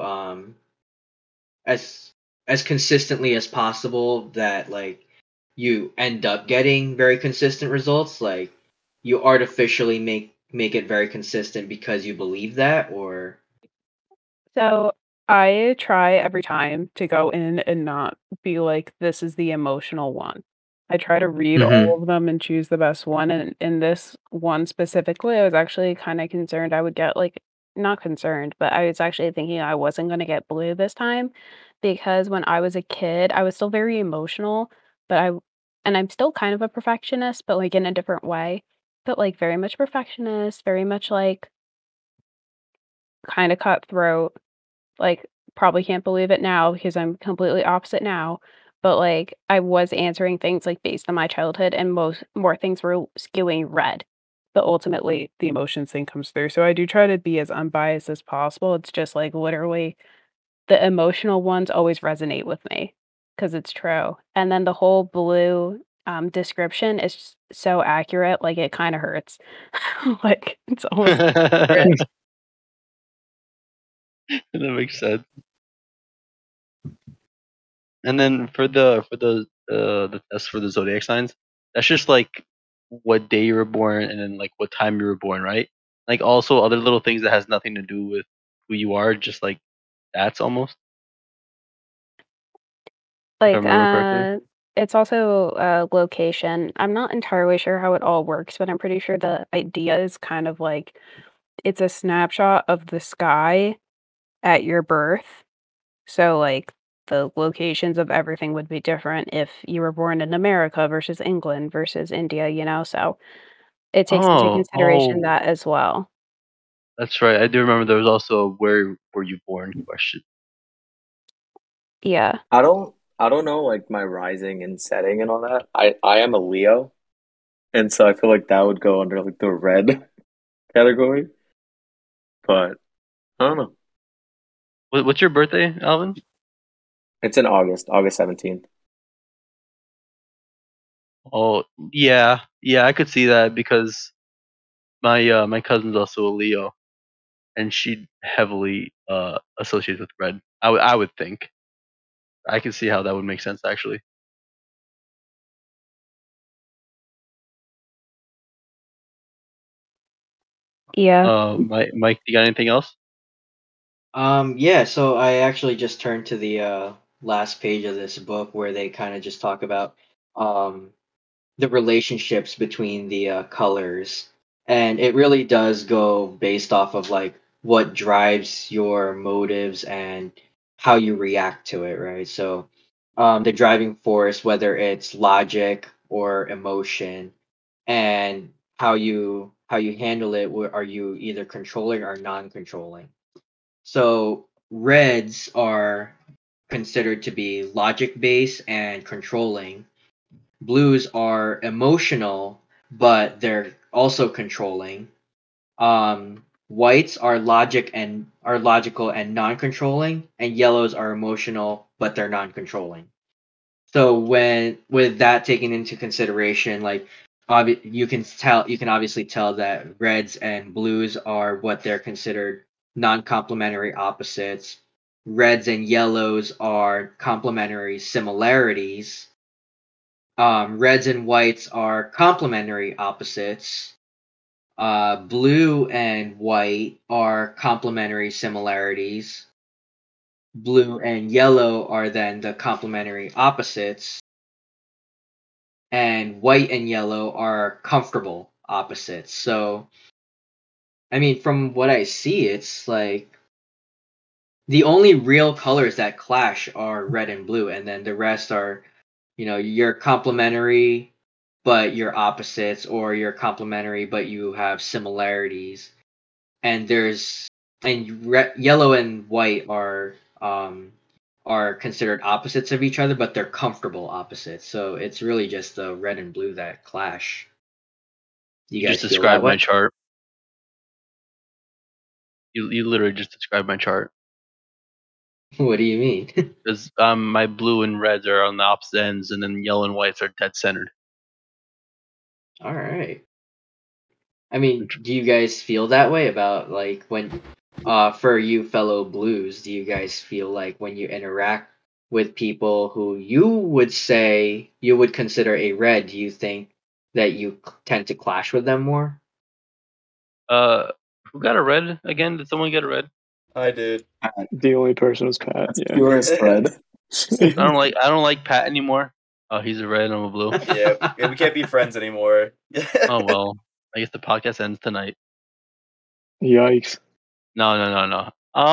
as as consistently as possible that like you end up getting very consistent results? Like you artificially make it very consistent because you believe that, or So I try every time to go in and not be like, this is the emotional one. I try to read Hmm. all of them and choose the best one. And in this one specifically, I was actually kind of concerned I would get like, not concerned, but I was actually thinking I wasn't going to get blue this time because when I was a kid, I was still very emotional, but and I'm still kind of a perfectionist, but like in a different way, but like very much perfectionist, very much like kind of cutthroat like, probably can't believe it now because I'm completely opposite now, but, like, I was answering things, like, based on my childhood, and most more things were skewing red, but ultimately, the emotions thing comes through, so I do try to be as unbiased as possible, it's just, like, literally the emotional ones always resonate with me because it's true, and then the whole blue, description is just so accurate, like, it kinda hurts. Like, it's almost accurate. That makes sense. And then for the test for the zodiac signs, that's just like what day you were born and then like what time you were born, right? Like also other little things that has nothing to do with who you are, just like that's almost, if I Like, remember correctly. it's also, location. I'm not entirely sure how it all works, but I'm pretty sure the idea is kind of like it's a snapshot of the sky at your birth. So, like, the locations of everything would be different if you were born in America versus England versus India, you know? So, it takes into consideration Oh, that as well. that's right. I do remember there was also a where were you born question. Yeah. I don't know like my rising and setting and all that. I am a Leo, and so I feel like that would go under like the red category. But I don't know. What's your birthday, Alvin? It's in August, August 17th. Oh, yeah, yeah, I could see that because my cousin's also a Leo, and she heavily associates with red. I would think. I can see how that would make sense actually. Yeah. Mike, you got anything else? yeah, so I actually just turned to the last page of this book where they kind of just talk about um the relationships between the colors, and it really does go based off of like what drives your motives and how you react to it, right? So the driving force, whether it's logic or emotion, and how you handle it, are you either controlling or non-controlling? So reds are considered to be logic based and controlling. Blues are emotional, but they're also controlling. Whites are logical and non-controlling, and yellows are emotional but they're non-controlling. So with that taken into consideration, like you can obviously tell that reds and blues are what they're considered non-complementary opposites. Reds and yellows are complementary similarities. Reds and whites are complementary opposites. Blue and white are complementary similarities. Blue and yellow are then the complementary opposites. And white and yellow are comfortable opposites. So, I mean, from what I see, it's like the only real colors that clash are red and blue, and then the rest are, you're complementary, but you're opposites, or you're complementary, but you have similarities. And yellow and white are considered opposites of each other, but they're comfortable opposites. So it's really just the red and blue that clash. Do you You guys just feel that described way? my chart. You literally just described my chart. What do you mean? Because my blue and reds are on the opposite ends, and then yellow and whites are dead centered. All right. I mean, do you guys feel that way about like when, for you fellow blues, do you guys feel like when you interact with people who you would say you would consider a red, do you think that you tend to clash with them more? Who got a red again? Did someone get a red? I did. The only person was Pat. That's Yeah. pure spread. I don't like Pat anymore. Oh, he's a red. I'm a blue. Yeah, we can't be friends anymore. Oh well. I guess the podcast ends tonight. Yikes. No.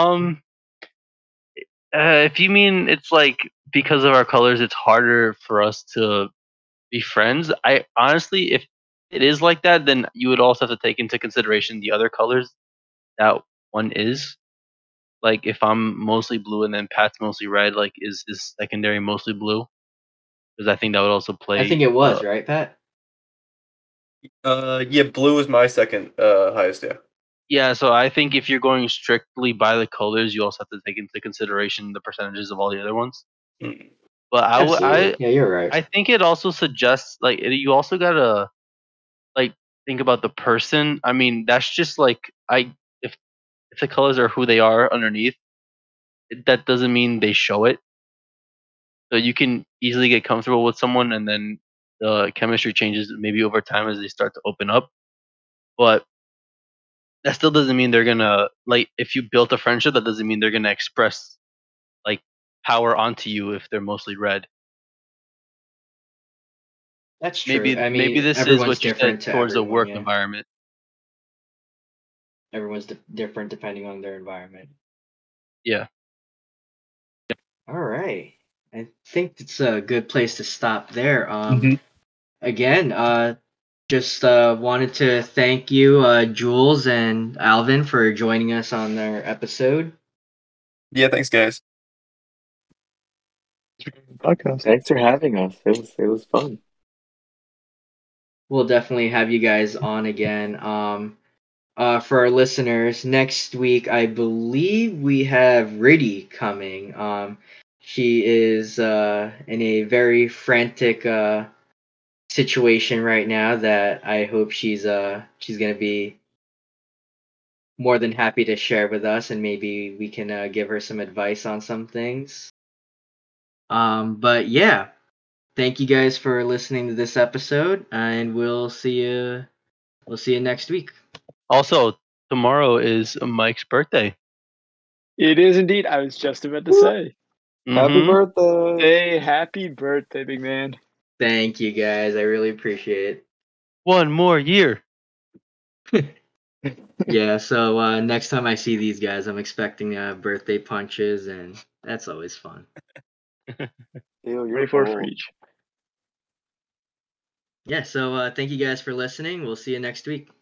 If you mean it's like because of our colors, it's harder for us to be friends. I honestly, if it is like that, then you would also have to take into consideration the other colors that one is. Like if I'm mostly blue and then Pat's mostly red, like is this secondary mostly blue? Because I think that would also I think play. it was, right, Pat? Yeah, blue is my second highest. Yeah. Yeah, so I think if you're going strictly by the colors, you also have to take into consideration the percentages of all the other ones. Mm. But Absolutely. Yeah, you're right. I think it also suggests like you also gotta like think about the person. I mean, that's just like if the colors are who they are underneath, that doesn't mean they show it. So you can easily get comfortable with someone, and then the chemistry changes maybe over time as they start to open up. But that still doesn't mean they're gonna like if you built a friendship. That doesn't mean they're gonna express like power onto you if they're mostly red. That's true. I Maybe mean, this is everyone's what you said different to towards a everyone, work yeah. environment. Everyone's different depending on their environment. Yeah. All right. I think it's a good place to stop there. Mhm. Again, just wanted to thank you, Jules and Alvin, for joining us on their episode. Yeah, thanks, guys. Podcast. Thanks for having us. It was fun. We'll definitely have you guys on again. For our listeners, next week I believe we have Riddy coming. She is in a very frantic situation right now that I hope she's gonna be more than happy to share with us, and maybe we can give her some advice on some things. But yeah, thank you guys for listening to this episode, and we'll see you. We'll see you next week. Also, tomorrow is Mike's birthday. It is indeed. I was just about to say. Happy Mhm. birthday! Hey, happy birthday, big man. Thank you guys. I really appreciate One more year. it. Yeah, so next time I see these guys, I'm expecting birthday punches, and that's always fun. Ew, you're 24 for old. each. Yeah, so thank you guys for listening. We'll see you next week.